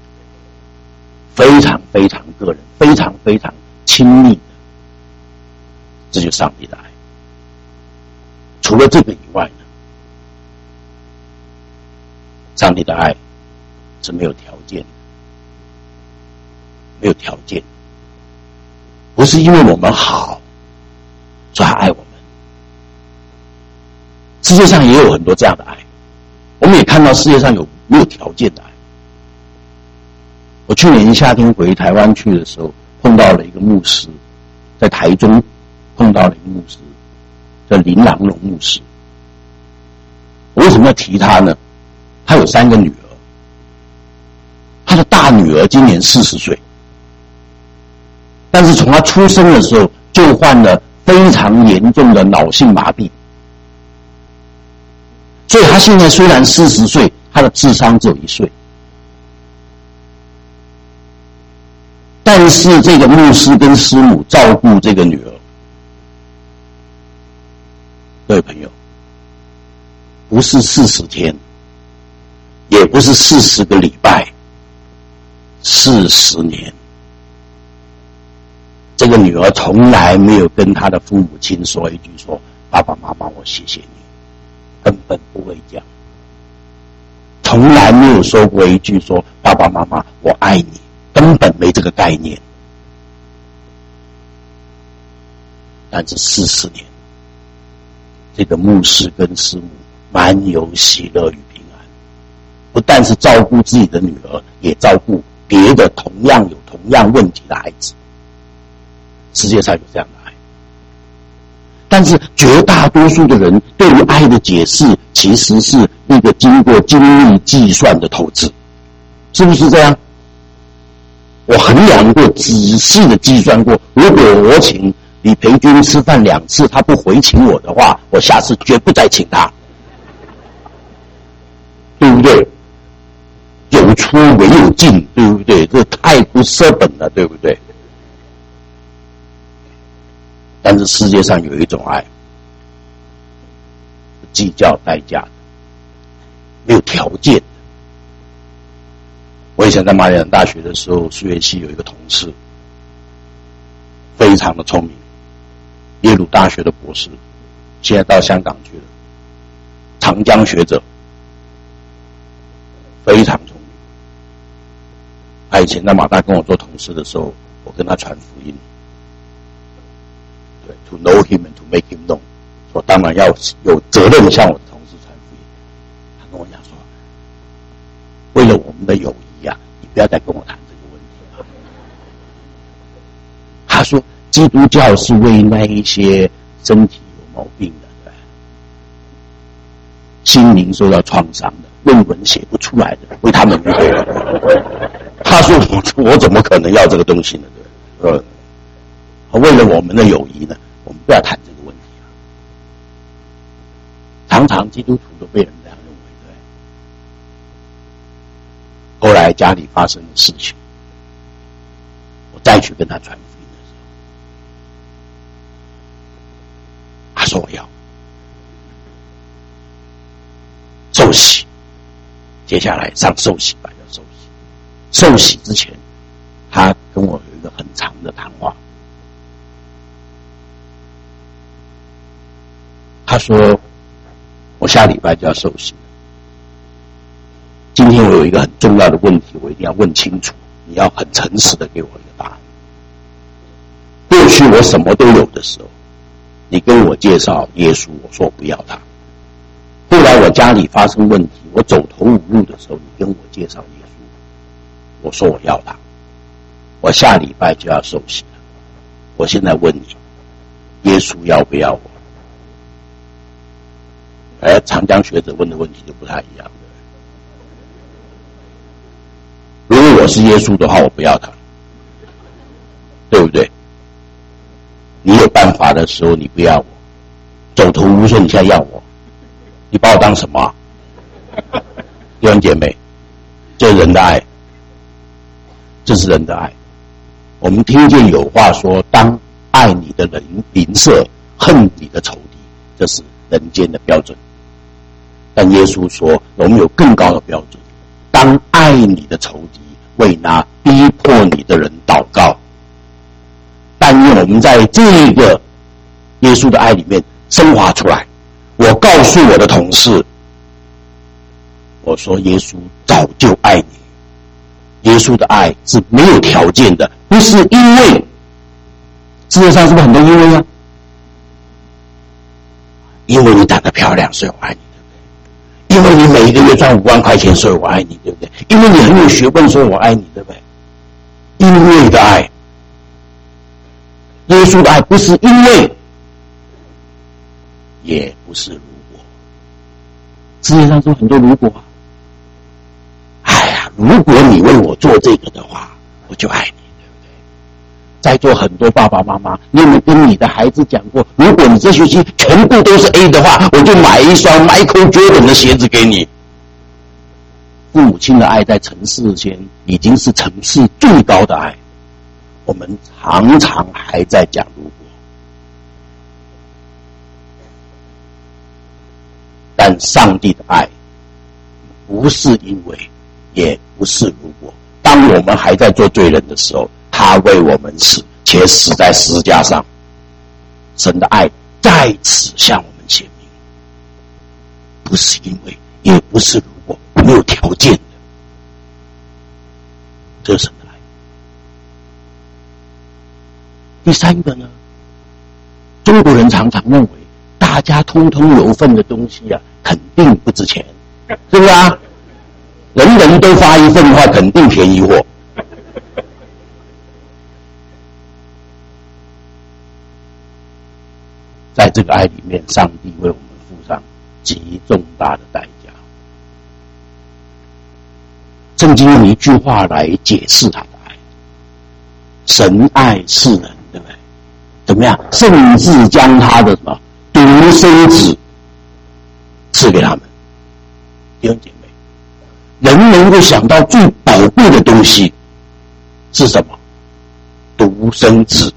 非常非常个人，非常非常亲密的，这就是上帝的爱。除了这个以外呢，上帝的爱是没有条件的，没有条件，不是因为我们好所以他爱我们。世界上也有很多这样的爱，我们也看到世界上有没有条件的爱。我去年夏天回台湾去的时候，碰到了一个牧师，在台中碰到了一个牧师，叫林郎荣牧师。我为什么要提他呢？他有三个女儿，他的大女儿今年四十岁，但是从他出生的时候就患了非常严重的脑性麻痹，所以他现在虽然四十岁，他的智商只有一岁。 但是这个牧师跟师母照顾这个女儿，各位朋友，不是四十天，也不是四十个礼拜，四十年。这个女儿从来没有跟她的父母亲说一句说爸爸妈妈我谢谢你，根本不会讲，从来没有说过一句说爸爸妈妈我爱你，根本没这个概念。但是四十年，这个牧师跟师母满有喜乐与平安，不但是照顾自己的女儿，也照顾别的同样有同样问题的孩子。世界上有这样的爱，但是绝大多数的人对于爱的解释其实是一个经过精密计算的投资，是不是这样？我衡量过，仔细的计算过，如果我请李培军吃饭两次，他不回请我的话，我下次绝不再请他，对不对？有出没有进，对不对？这太不舍本了，对不对？但是世界上有一种爱，不计较代价的，没有条件的。我以前在马里兰大学的时候，数学系有一个同事，非常的聪明，耶鲁大学的博士，现在到香港去了，长江学者，非常聪明。他以前在马大跟我做同事的时候，我跟他传福音。To know him and to make him known， 说当然要有责任向我的同事传福音。他跟我讲说，为了我们的友谊啊，你不要再跟我谈这个问题了。他说，基督教是为那一些身体有毛病的，对，心灵受到创伤的，论文写不出来的，为他们预备的。他说我我怎么可能要这个东西呢？对，呃。为了我们的友谊呢，我们不要谈这个问题啊。常常基督徒都被人这样认为，对。后来家里发生的事情，我再去跟他传福音的时候，他说我要受洗，接下来上受洗班要受洗。受洗之前，他跟我有一个很长的谈话。他说我下礼拜就要受洗了，今天我有一个很重要的问题，我一定要问清楚，你要很诚实的给我一个答案。过去我什么都有的时候，你跟我介绍耶稣，我说我不要他。后来我家里发生问题，我走投无路的时候，你跟我介绍耶稣，我说我要他。我下礼拜就要受洗了，我现在问你，耶稣要不要我？而长江学者问的问题就不太一样。如果我是耶稣的话，我不要他，对不对？你有办法的时候你不要我，走投无路说你现在要我，你把我当什么啊？弟兄姐妹，这是人的爱，这是人的爱。我们听见有话说，当爱你的人邻舍，恨你的仇敌，这是人间的标准。但耶稣说，我们有更高的标准，当爱你的仇敌，为那逼迫你的人祷告。但愿我们在这个耶稣的爱里面升华出来。我告诉我的同事，我说耶稣早就爱你，耶稣的爱是没有条件的，不是因为世界上是不是很多因为啊？因为你长得漂亮，所以我爱你，对不对？因为你每一个月赚五万块钱，所以我爱你，对不对？因为你很有学问，所以我爱你，对不对？因为的爱，耶稣的爱不是因为，也不是如果。世界上是很多如果啊。哎呀，如果你为我做这个的话，我就爱你，对不对？在座很多爸爸妈妈，你有没有跟你的孩子讲过，如果你这学期全部都是 A 的话，我就买一双 Michael Jordan 的鞋子给你。父母亲的爱在尘世间已经是层次最高的爱， 我们常常还在讲如果，但上帝的爱不是因为，也不是如果。当我们还在做罪人的时候，他为我们死，且死在十字架上。神的爱在此向我们显明，不是因为，也不是如果，没有条件的。这是神的爱。第三个呢，中国人常常认为，大家通通有份的东西啊，肯定不值钱，是不是啊？人人都发一份的话，肯定便宜货。在这个爱里面，上帝为我们付上极重大的代价。圣经用一句话来解释他的爱：神爱世人，对不对？怎么样？甚至将他的什么独生子赐给他们。弟兄姐妹，人能够想到最宝贵的东西是什么？独生子。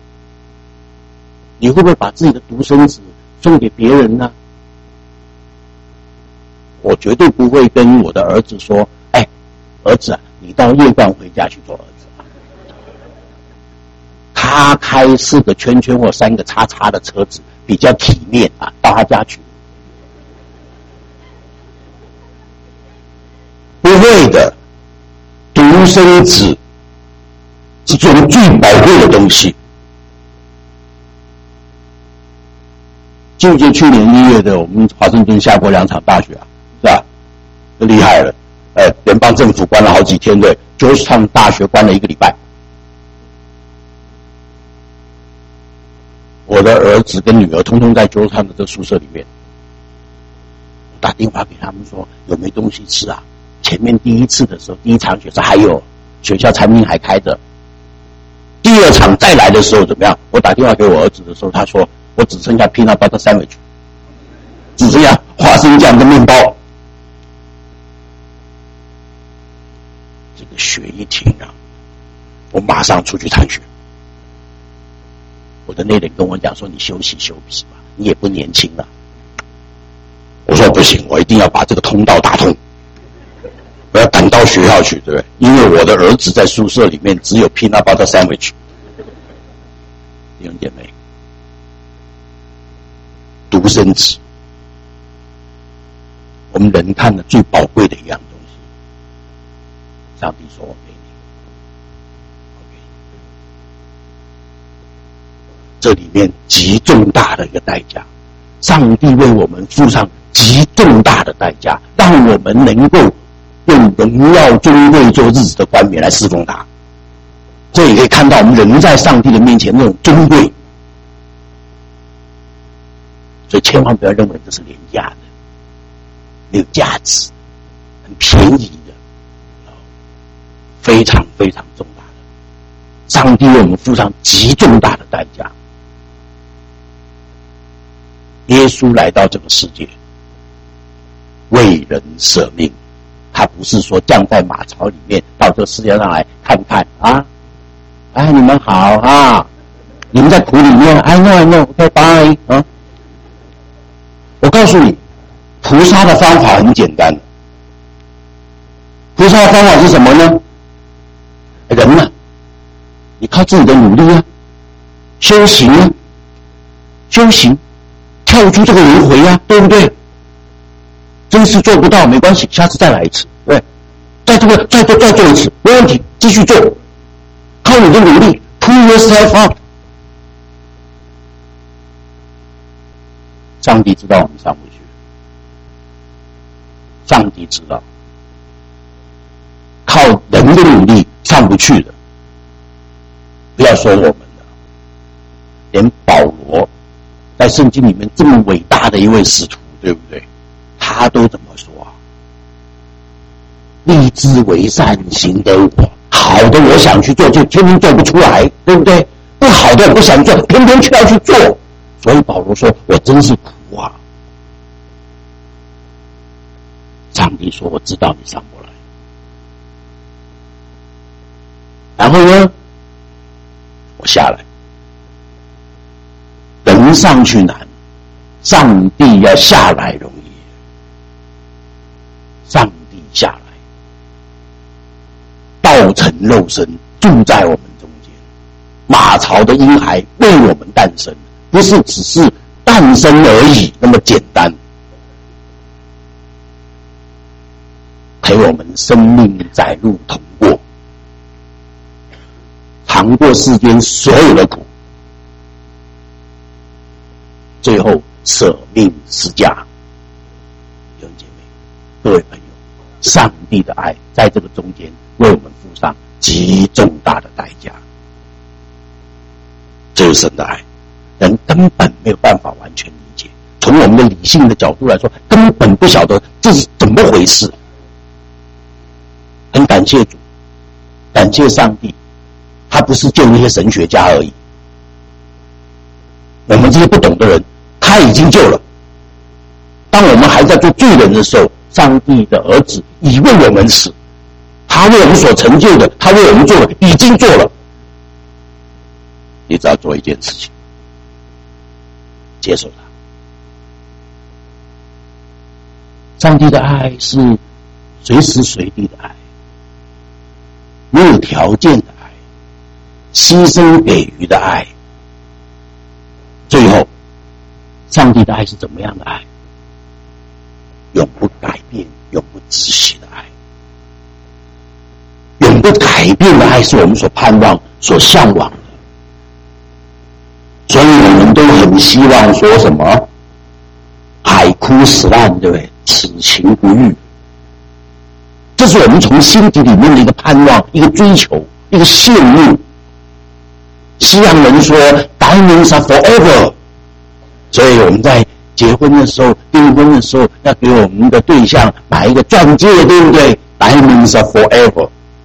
你会不会把自己的独生子送给别人呢？我绝对不会跟我的儿子说：“哎，儿子啊，你到夜冠回家去做儿子吧。”他开四个圈圈或三个叉叉的车子比较体面啊，到他家去。不会的，独生子是这种最宝贵的东西。记不记得去年一月的我们华盛顿下过两场大雪啊，是吧？厉害了，呃，联邦政府关了好几天的Georgetown大学关了一个礼拜。我的儿子跟女儿通通在Georgetown的这宿舍里面，打电话给他们说有没东西吃啊？前面第一次的时候，第一场雪是还有学校餐厅还开着。第二场再来的时候怎么样？我打电话给我儿子的时候，他说我只剩下 peanut butter sandwich， 只剩下花生酱跟面包。这个雪一停啊，我马上出去铲雪。我的内人跟我讲说：“你休息休息吧，你也不年轻了。”我说：“不行，我一定要把这个通道打通，我要赶到学校去，对不对？因为我的儿子在宿舍里面只有 peanut butter sandwich。”弟兄姐妹，独生子，我们人看的最宝贵的一样东西，上帝说：“我给你。” OK， 这里面极重大的一个代价，上帝为我们付上极重大的代价，让我们能够用荣耀尊贵做日子的冠冕来侍奉他。这也可以看到我们人在上帝的面前那种尊贵，所以千万不要认为这是廉价的、没有价值、很便宜的，非常非常重大的。上帝为我们付上极重大的代价。耶稣来到这个世界，为人舍命，他不是说降在马槽里面到这个世界上来看看啊。哎，你们好啊！你们在苦里面 ，I know I know，OK bye 啊！我告诉你，菩萨的方法很简单。菩萨的方法是什么呢？人啊，你靠自己的努力啊，修行啊，修行，跳出这个轮回啊，对不对？真是做不到没关系，下次再来一次，对，再这个再做再做一次，没问题，继续做。靠你的努力 ，pull yourself up。上帝知道我们上不去，上帝知道，靠人的努力上不去的。不要说我们了，连保罗在圣经里面这么伟大的一位使徒，对不对？他都怎么说啊？立志为善，行得我。好的我想去做，就偏偏做不出来，对不对？不好的我不想做，偏偏却要去做。所以保罗说：“我真是苦啊！”上帝说：“我知道你上不来。”然后呢， 下来。人上去难，上帝要下来容易。上帝下来，道成肉身，住在我们中间。马槽的婴孩为我们诞生，不是只是诞生而已，那么简单。陪我们生命载路同过，尝过世间所有的苦，最后舍命施家。弟兄姐妹，各位朋友，上帝的爱在这个中间为我们付上极重大的代价，这是神的爱，人根本没有办法完全理解。从我们的理性的角度来说，根本不晓得这是怎么回事。很感谢主，感谢上帝，他不是救那些神学家而已。我们这些不懂的人，他已经救了。当我们还在做罪人的时候，上帝的儿子已为我们死，他为我们所成就的，他为我们做的，已经做了。你只要做一件事情，接受他。上帝的爱是随时随地的爱，没有条件的爱，牺牲给予的爱。最后，上帝的爱是怎么样的爱？永不改变、永不止息的爱。永不改变的爱是我们所盼望、所向往的。所以我们都很希望说什么？海枯石烂，对不对？此情不渝。这是我们从心底里面的一个盼望、一个追求、一个羡慕。西洋人说 Diamonds are forever， 所以我们在结婚的时候、订婚的时候，要给我们的对象买一个钻戒，对不对？ Diamonds are forever。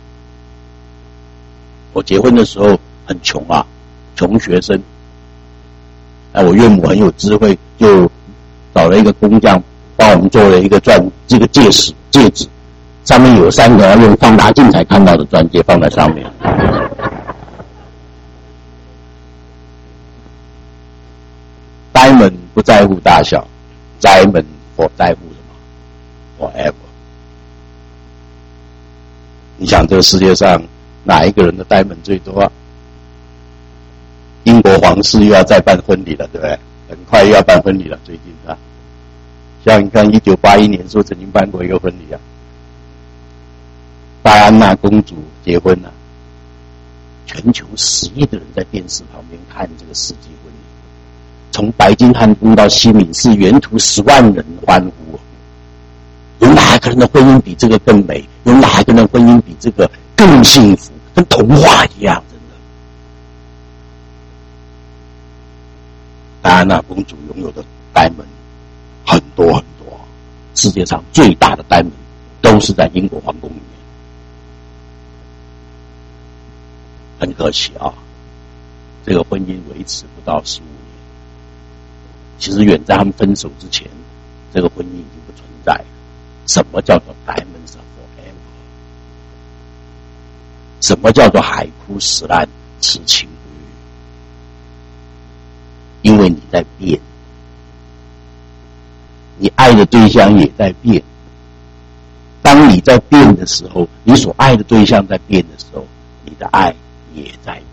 我结婚的时候很穷啊，穷学生。哎，我岳母很有智慧，就找了一个工匠帮我们做了一个钻，这个戒指，戒指上面有三个要用放大镜才看到的钻戒放在上面。Diamond 不在乎大小 ，Diamond 我在乎什么 ？Forever。你想这个世界上哪一个人的 Diamond 最多啊？英国皇室又要再办婚礼了，对不对？很快又要办婚礼了，最近啊，像你看，一九八一年的时候曾经办过一个婚礼啊，戴安娜公主结婚了、啊，全球十亿的人在电视旁边看这个世纪婚礼，从白金汉宫到西敏寺，沿途十万人欢呼。有哪一个人的婚姻比这个更美？有哪一个人的婚姻比这个更幸福？跟童话一样。戴安娜公主拥有的 diamond 很多很多，世界上最大的 diamond 都是在英国皇宫里面。很可惜啊，这个婚姻维持不到十五年。其实远在他们分手之前，这个婚姻已经不存在了。什么叫做 diamonds forever？ 什么叫做海枯石烂，此情不渝？因为你在变，你爱的对象也在变。当你在变的时候，你所爱的对象在变的时候，你的爱也在变。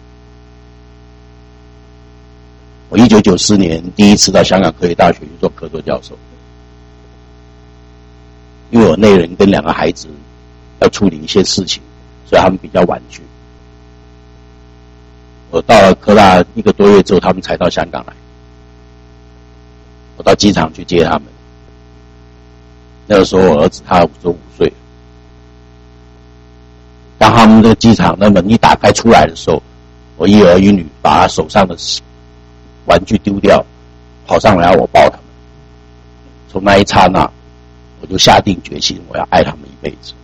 我一九九四年第一次到香港科技大学去做客座教授，因为我那人跟两个孩子要处理一些事情，所以他们比较晚去。我到了科大一个多月之后，他们才到香港来。我到机场去接他们。那个时候我儿子他五十五岁。当他们这个机场的门一打开出来的时候，我一儿一女把他手上的玩具丢掉，跑上来要我抱他们。从那一刹那，我就下定决心，我要爱他们一辈子。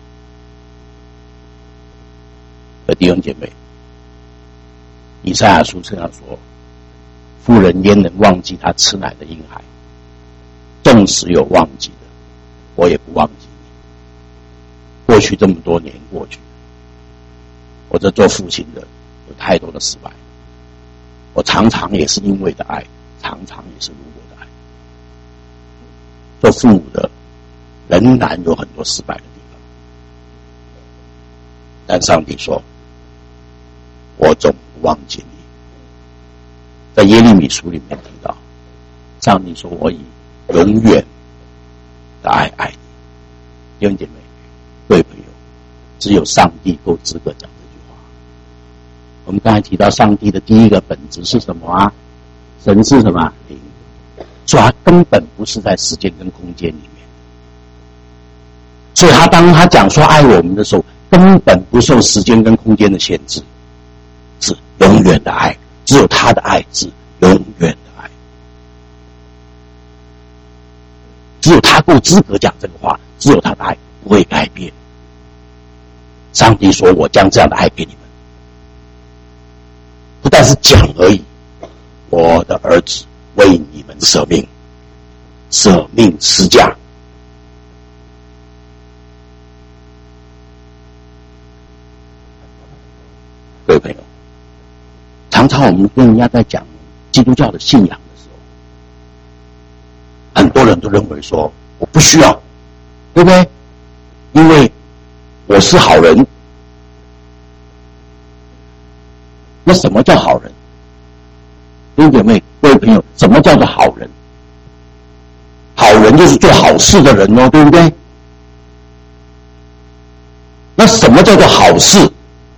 的弟兄姐妹，以赛亚书这样说：妇人焉能忘记她吃奶的婴孩？纵使有忘记的，我也不忘记你。过去这么多年过去，我这做父亲的有太多的失败。我常常也是因为的爱，常常也是如果的爱。做父母的仍然有很多失败的地方，但上帝说：“我总不忘记你。”在耶利米书里面提到，上帝说：“我以永远的爱爱你。”弟兄姐妹，各位朋友，只有上帝够资格讲这句话。我们刚才提到上帝的第一个本质是什么啊？神是什么？灵。所以他根本不是在时间跟空间里面。所以他当他讲说爱我们的时候，根本不受时间跟空间的限制，是永远的爱。只有他的爱是永远的爱。只有他够资格讲这个话，只有他的爱不会改变。上帝说：“我将这样的爱给你们。”不但是讲而已，我的儿子为你们舍命，舍命施价。各位朋友，常常我们跟人家在讲基督教的信仰的时候，很多人都认为说我不需要，对不对？因为我是好人。那什么叫好人？弟兄姐妹，各位朋友，什么叫做好人？好人就是做好事的人哦，对不对？那什么叫做好事？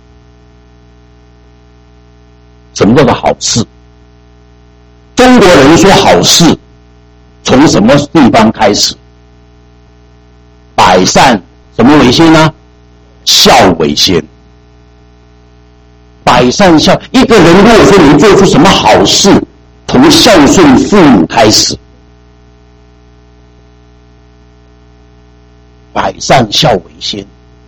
什么叫做好事？中国人说好事，从什么地方开始？百善什么为先呢？孝为先。百善孝，一个人如果说你做出什么好事，从孝顺父母开始。百善孝为先。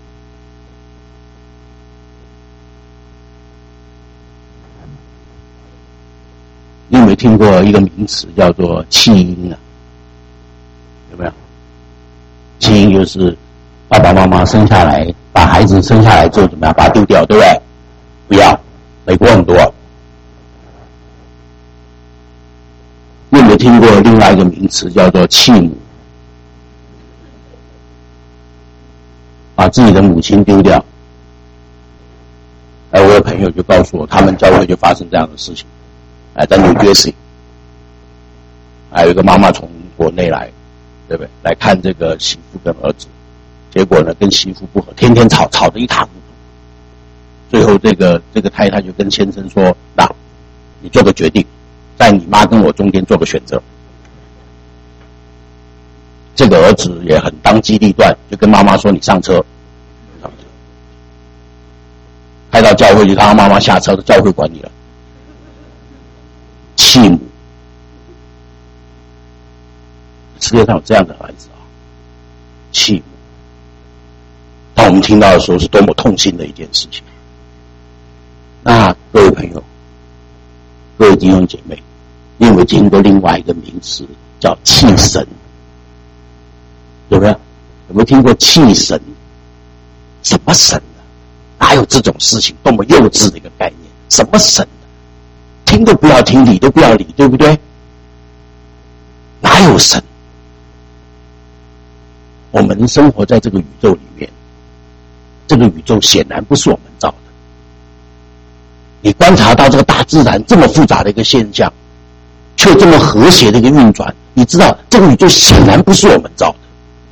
你有没有听过一个名词叫做弃婴啊？有没有？弃婴就是爸爸妈妈生下来，把孩子生下来之后怎么样？把他丢掉，对不对？不要，美国很多。你有没有听过另外一个名词叫做弃母？把自己的母亲丢掉。哎，我的朋友就告诉我，他们教会就发生这样的事情。哎，在纽约市，还有一个妈妈从国内来，对不对？来看这个媳妇跟儿子，结果呢，跟媳妇不和，天天吵，吵得一塌糊涂。最后，这个这个太太就跟先生说：“那，你做个决定，在你妈跟我中间做个选择。”这个儿子也很当机立断，就跟妈妈说：“你上车。”上车。开到教会去，看到妈妈下车，教会管你了。弃母，世界上有这样的孩子啊！弃母，当我们听到的时候，是多么痛心的一件事情。那各位朋友，各位弟兄姐妹，你有没有听过另外一个名词叫弃神？有没有？有没有听过弃神？什么神呢？哪有这种事情？多么幼稚的一个概念！什么神呢？听都不要听，理都不要理，对不对？哪有神？我们生活在这个宇宙里面，这个宇宙显然不是我们造的。你观察到这个大自然这么复杂的一个现象，却这么和谐的一个运转，你知道这个宇宙显然不是我们造的。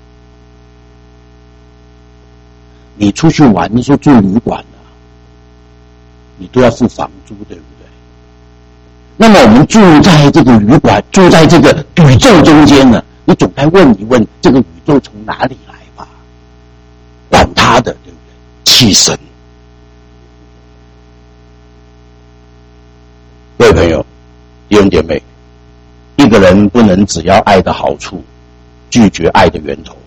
你出去玩，你说住旅馆啊，你都要付房租，对不对？那么我们住在这个旅馆，住在这个宇宙中间呢，你总该问一问，这个宇宙从哪里来吧？管他的，对不对？弃神。各位朋友，弟兄姐妹，一个人不能只要爱的好处，拒绝爱的源头。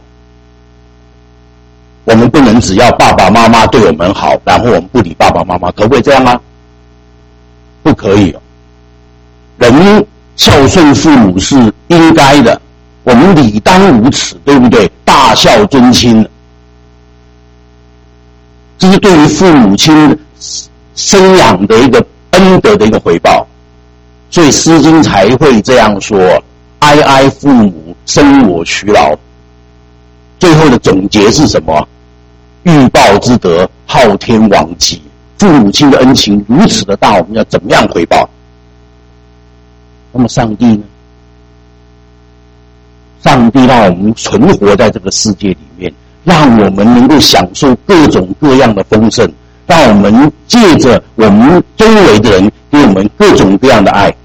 我们不能只要爸爸妈妈对我们好，然后我们不理爸爸妈妈，可不可以这样吗？不可以哦。人孝顺父母是应该的，我们理当如此，对不对？大孝尊亲，这是对于父母亲生养的一个恩德的一个回报。所以《诗经》才会这样说：哀哀父母，生我劬劳。最后的总结是什么？欲报之德，昊天罔极。父母亲的恩情如此的大，我们要怎么样回报？那么上帝呢？上帝让我们存活在这个世界里面，让我们能够享受各种各样的丰盛，让我们借着我们周围的人给我们各种各样的爱。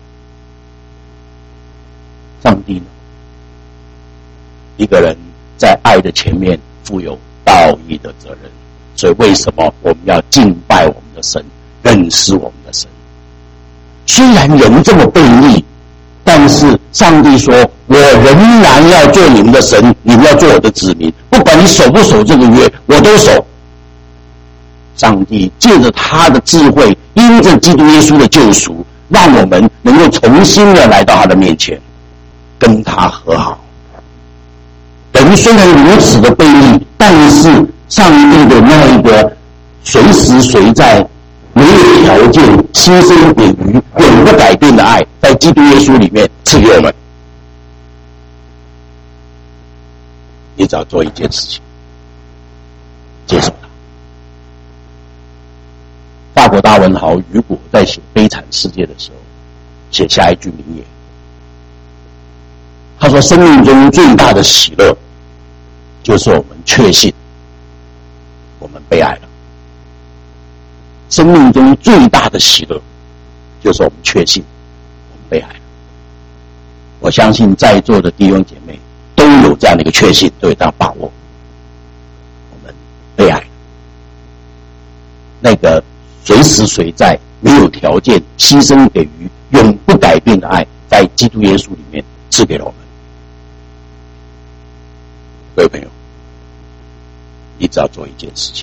上帝呢？一个人在爱的前面负有道义的责任，所以为什么我们要敬拜我们的神，认识我们的神？虽然人这么悖逆，但是上帝说：我仍然要做你们的神，你们要做我的子民，不管你守不守这个约，我都守。上帝借着他的智慧，因着基督耶稣的救赎，让我们能够重新的来到他的面前，跟他和好。人虽然如此的悖逆，但是上帝的那一个随时随在、没有条件、牺牲给予、永不改变的爱，在基督耶稣里面赐给我们。你只要做一件事情，接受它。法国大文豪雨果在写《悲惨世界》的时候，写下一句名言。他说：生命中最大的喜乐，就是我们确信我们被爱了。生命中最大的喜乐，就是我们确信我们被爱了。我相信在座的弟兄姐妹都有这样的一个确信，都有这样把握，我们被爱了。那个随时随在、没有条件、牺牲给予、永不改变的爱，在基督耶稣里面赐给了我们。各位朋友，你只要做一件事情，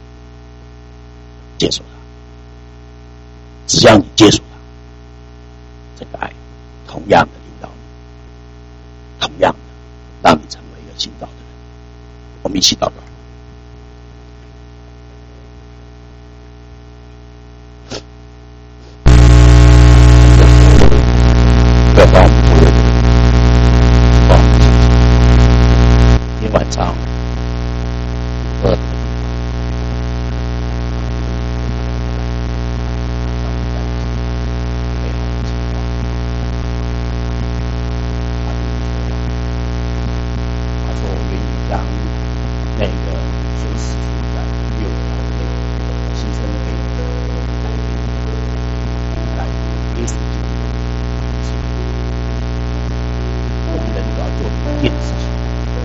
接受它。只要你接受它，这个爱同样的领导你，同样的让你成为一个新造的人。我们一起祷告。晚上，呃，他说：“我愿意将那个随时随在、没有条件牺牲给你，来耶稣基督。我们人都要做一件事情。”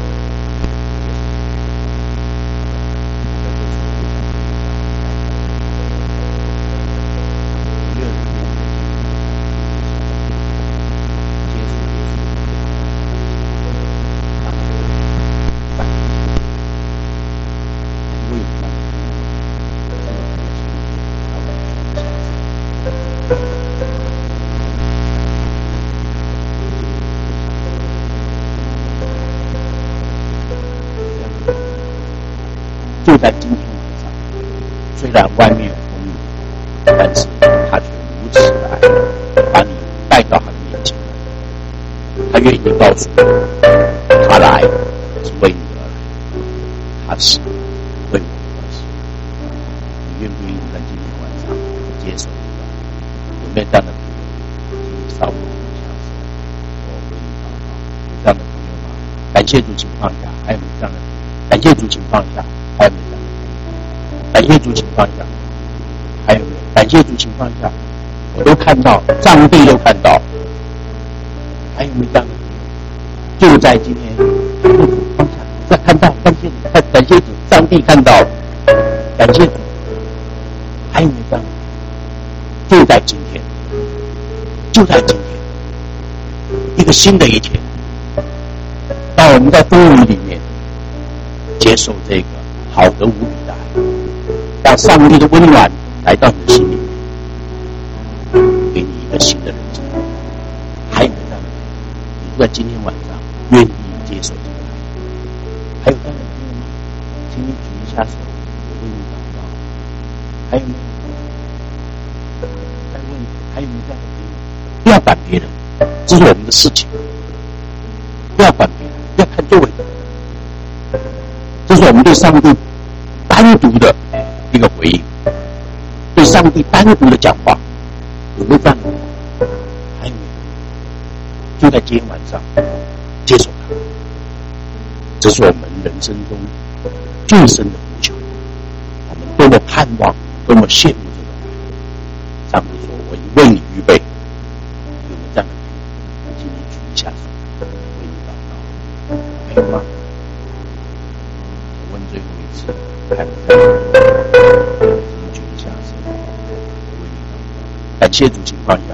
就在今天晚上，虽然外面有风雨，但是他却如此的爱，把你带到他的面前。他愿意告诉你，他的爱是为你而来，他是为我们而死。你愿不愿意在今天晚上接受？有没有这样的朋友？请你稍微一下手，我为你祷告。有这样的朋友吗？感谢主，请放下。还有没有这样的朋友？感谢主，请放下。还有没有这样的？感谢主，请放下。还有没有？感谢主，请放下。我都看到，上帝都看到。还有没有这样的？就在今天，感谢主，放下。再看到，感谢主，感谢主，上帝看到，感谢主。还有没有这样的？就在今天，就在今天，一个新的一天。当我们在风雨里面接受这个好的无比的爱，让上帝的温暖来到你的心里面，给你一个新的人生。还有没有这样的？你在今天晚上愿意接受这个爱？还有这样的朋友吗？请你举一下手，我为你祷告。还有没有？ 还有没有这样的朋友？不要管别人，这是我们的事情。不要管别人，不要看周围的人。这是我们对上帝单独的一个回应，对上帝单独的讲话。有没有这样的人？还有没有？就在今天晚上接受他。这是我们人生中最深的呼求。我们多么盼望，多么羡慕这种爱。上帝说：“我已为你预备。”有没有这样的朋友？请你举一下手，为你祷告。没有吗？我问最后一次，还有这样的朋友？请你举一下手，我为你祷告。感谢主，请放下。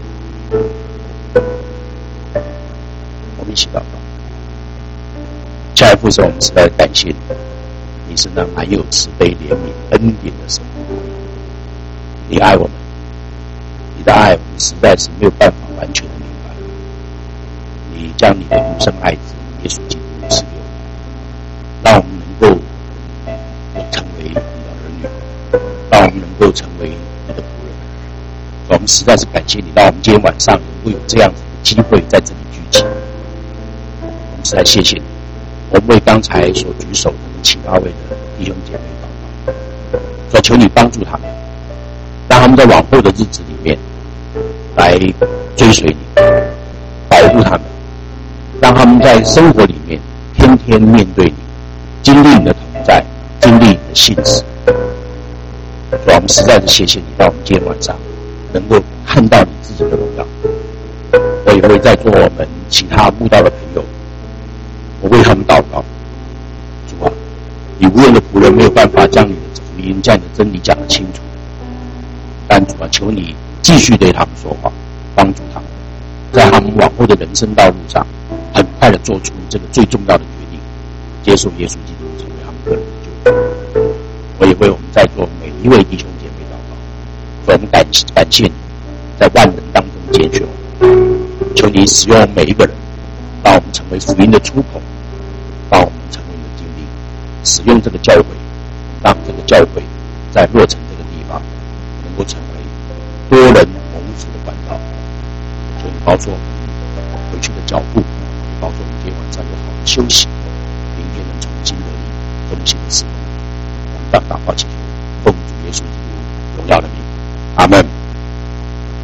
我们一起祷告。亲爱的父神，我们实在感谢你，你是那满有慈悲、怜悯、恩典的神。你爱我们，你的爱我们实在是没有办法完全的明白。你将你的独生爱子耶稣基督赐给我们，让我们能够成为你的儿女，让我们能够成为你的仆人。我们实在是感谢你，让我们今天晚上能够有这样子的机会在这里聚集。我们实在谢谢你。我们为刚才所举手的其他位的弟兄姐妹祷告，所求你帮助他们，让他们在往后的日子里面来追随你，保护他们，让他们在生活里面天天面对你，经历你的同在，经历你的信实。所以我们实在是谢谢你，让我们今天晚上能够看到你自己的荣耀。我也为在座我们其他慕道的朋友，我为他们祷告。主啊，你无用的仆人没有办法将你的福音、将你的真理讲得清楚，但主啊，求你继续对他们说话，帮助他们，在他们往后的人生道路上，很快的做出这个最重要的决定，接受耶稣基督成为他们个人的救主。我也为我们在座每一位弟兄姐妹祷告，所以我们感感谢你，在万人当中拣选我们，求你使用每一个人，让我们成为福音的出口，让我们成为你的经历，使用这个教会，让这个教会在洛城这个地方能够成为多人蒙福的管道。求你保守我们回去的脚步，也保守我们今天晚上有好的休息，明天能重新得力，中心的事工。我们祷告祈求，奉主耶稣基督荣耀的名，阿门。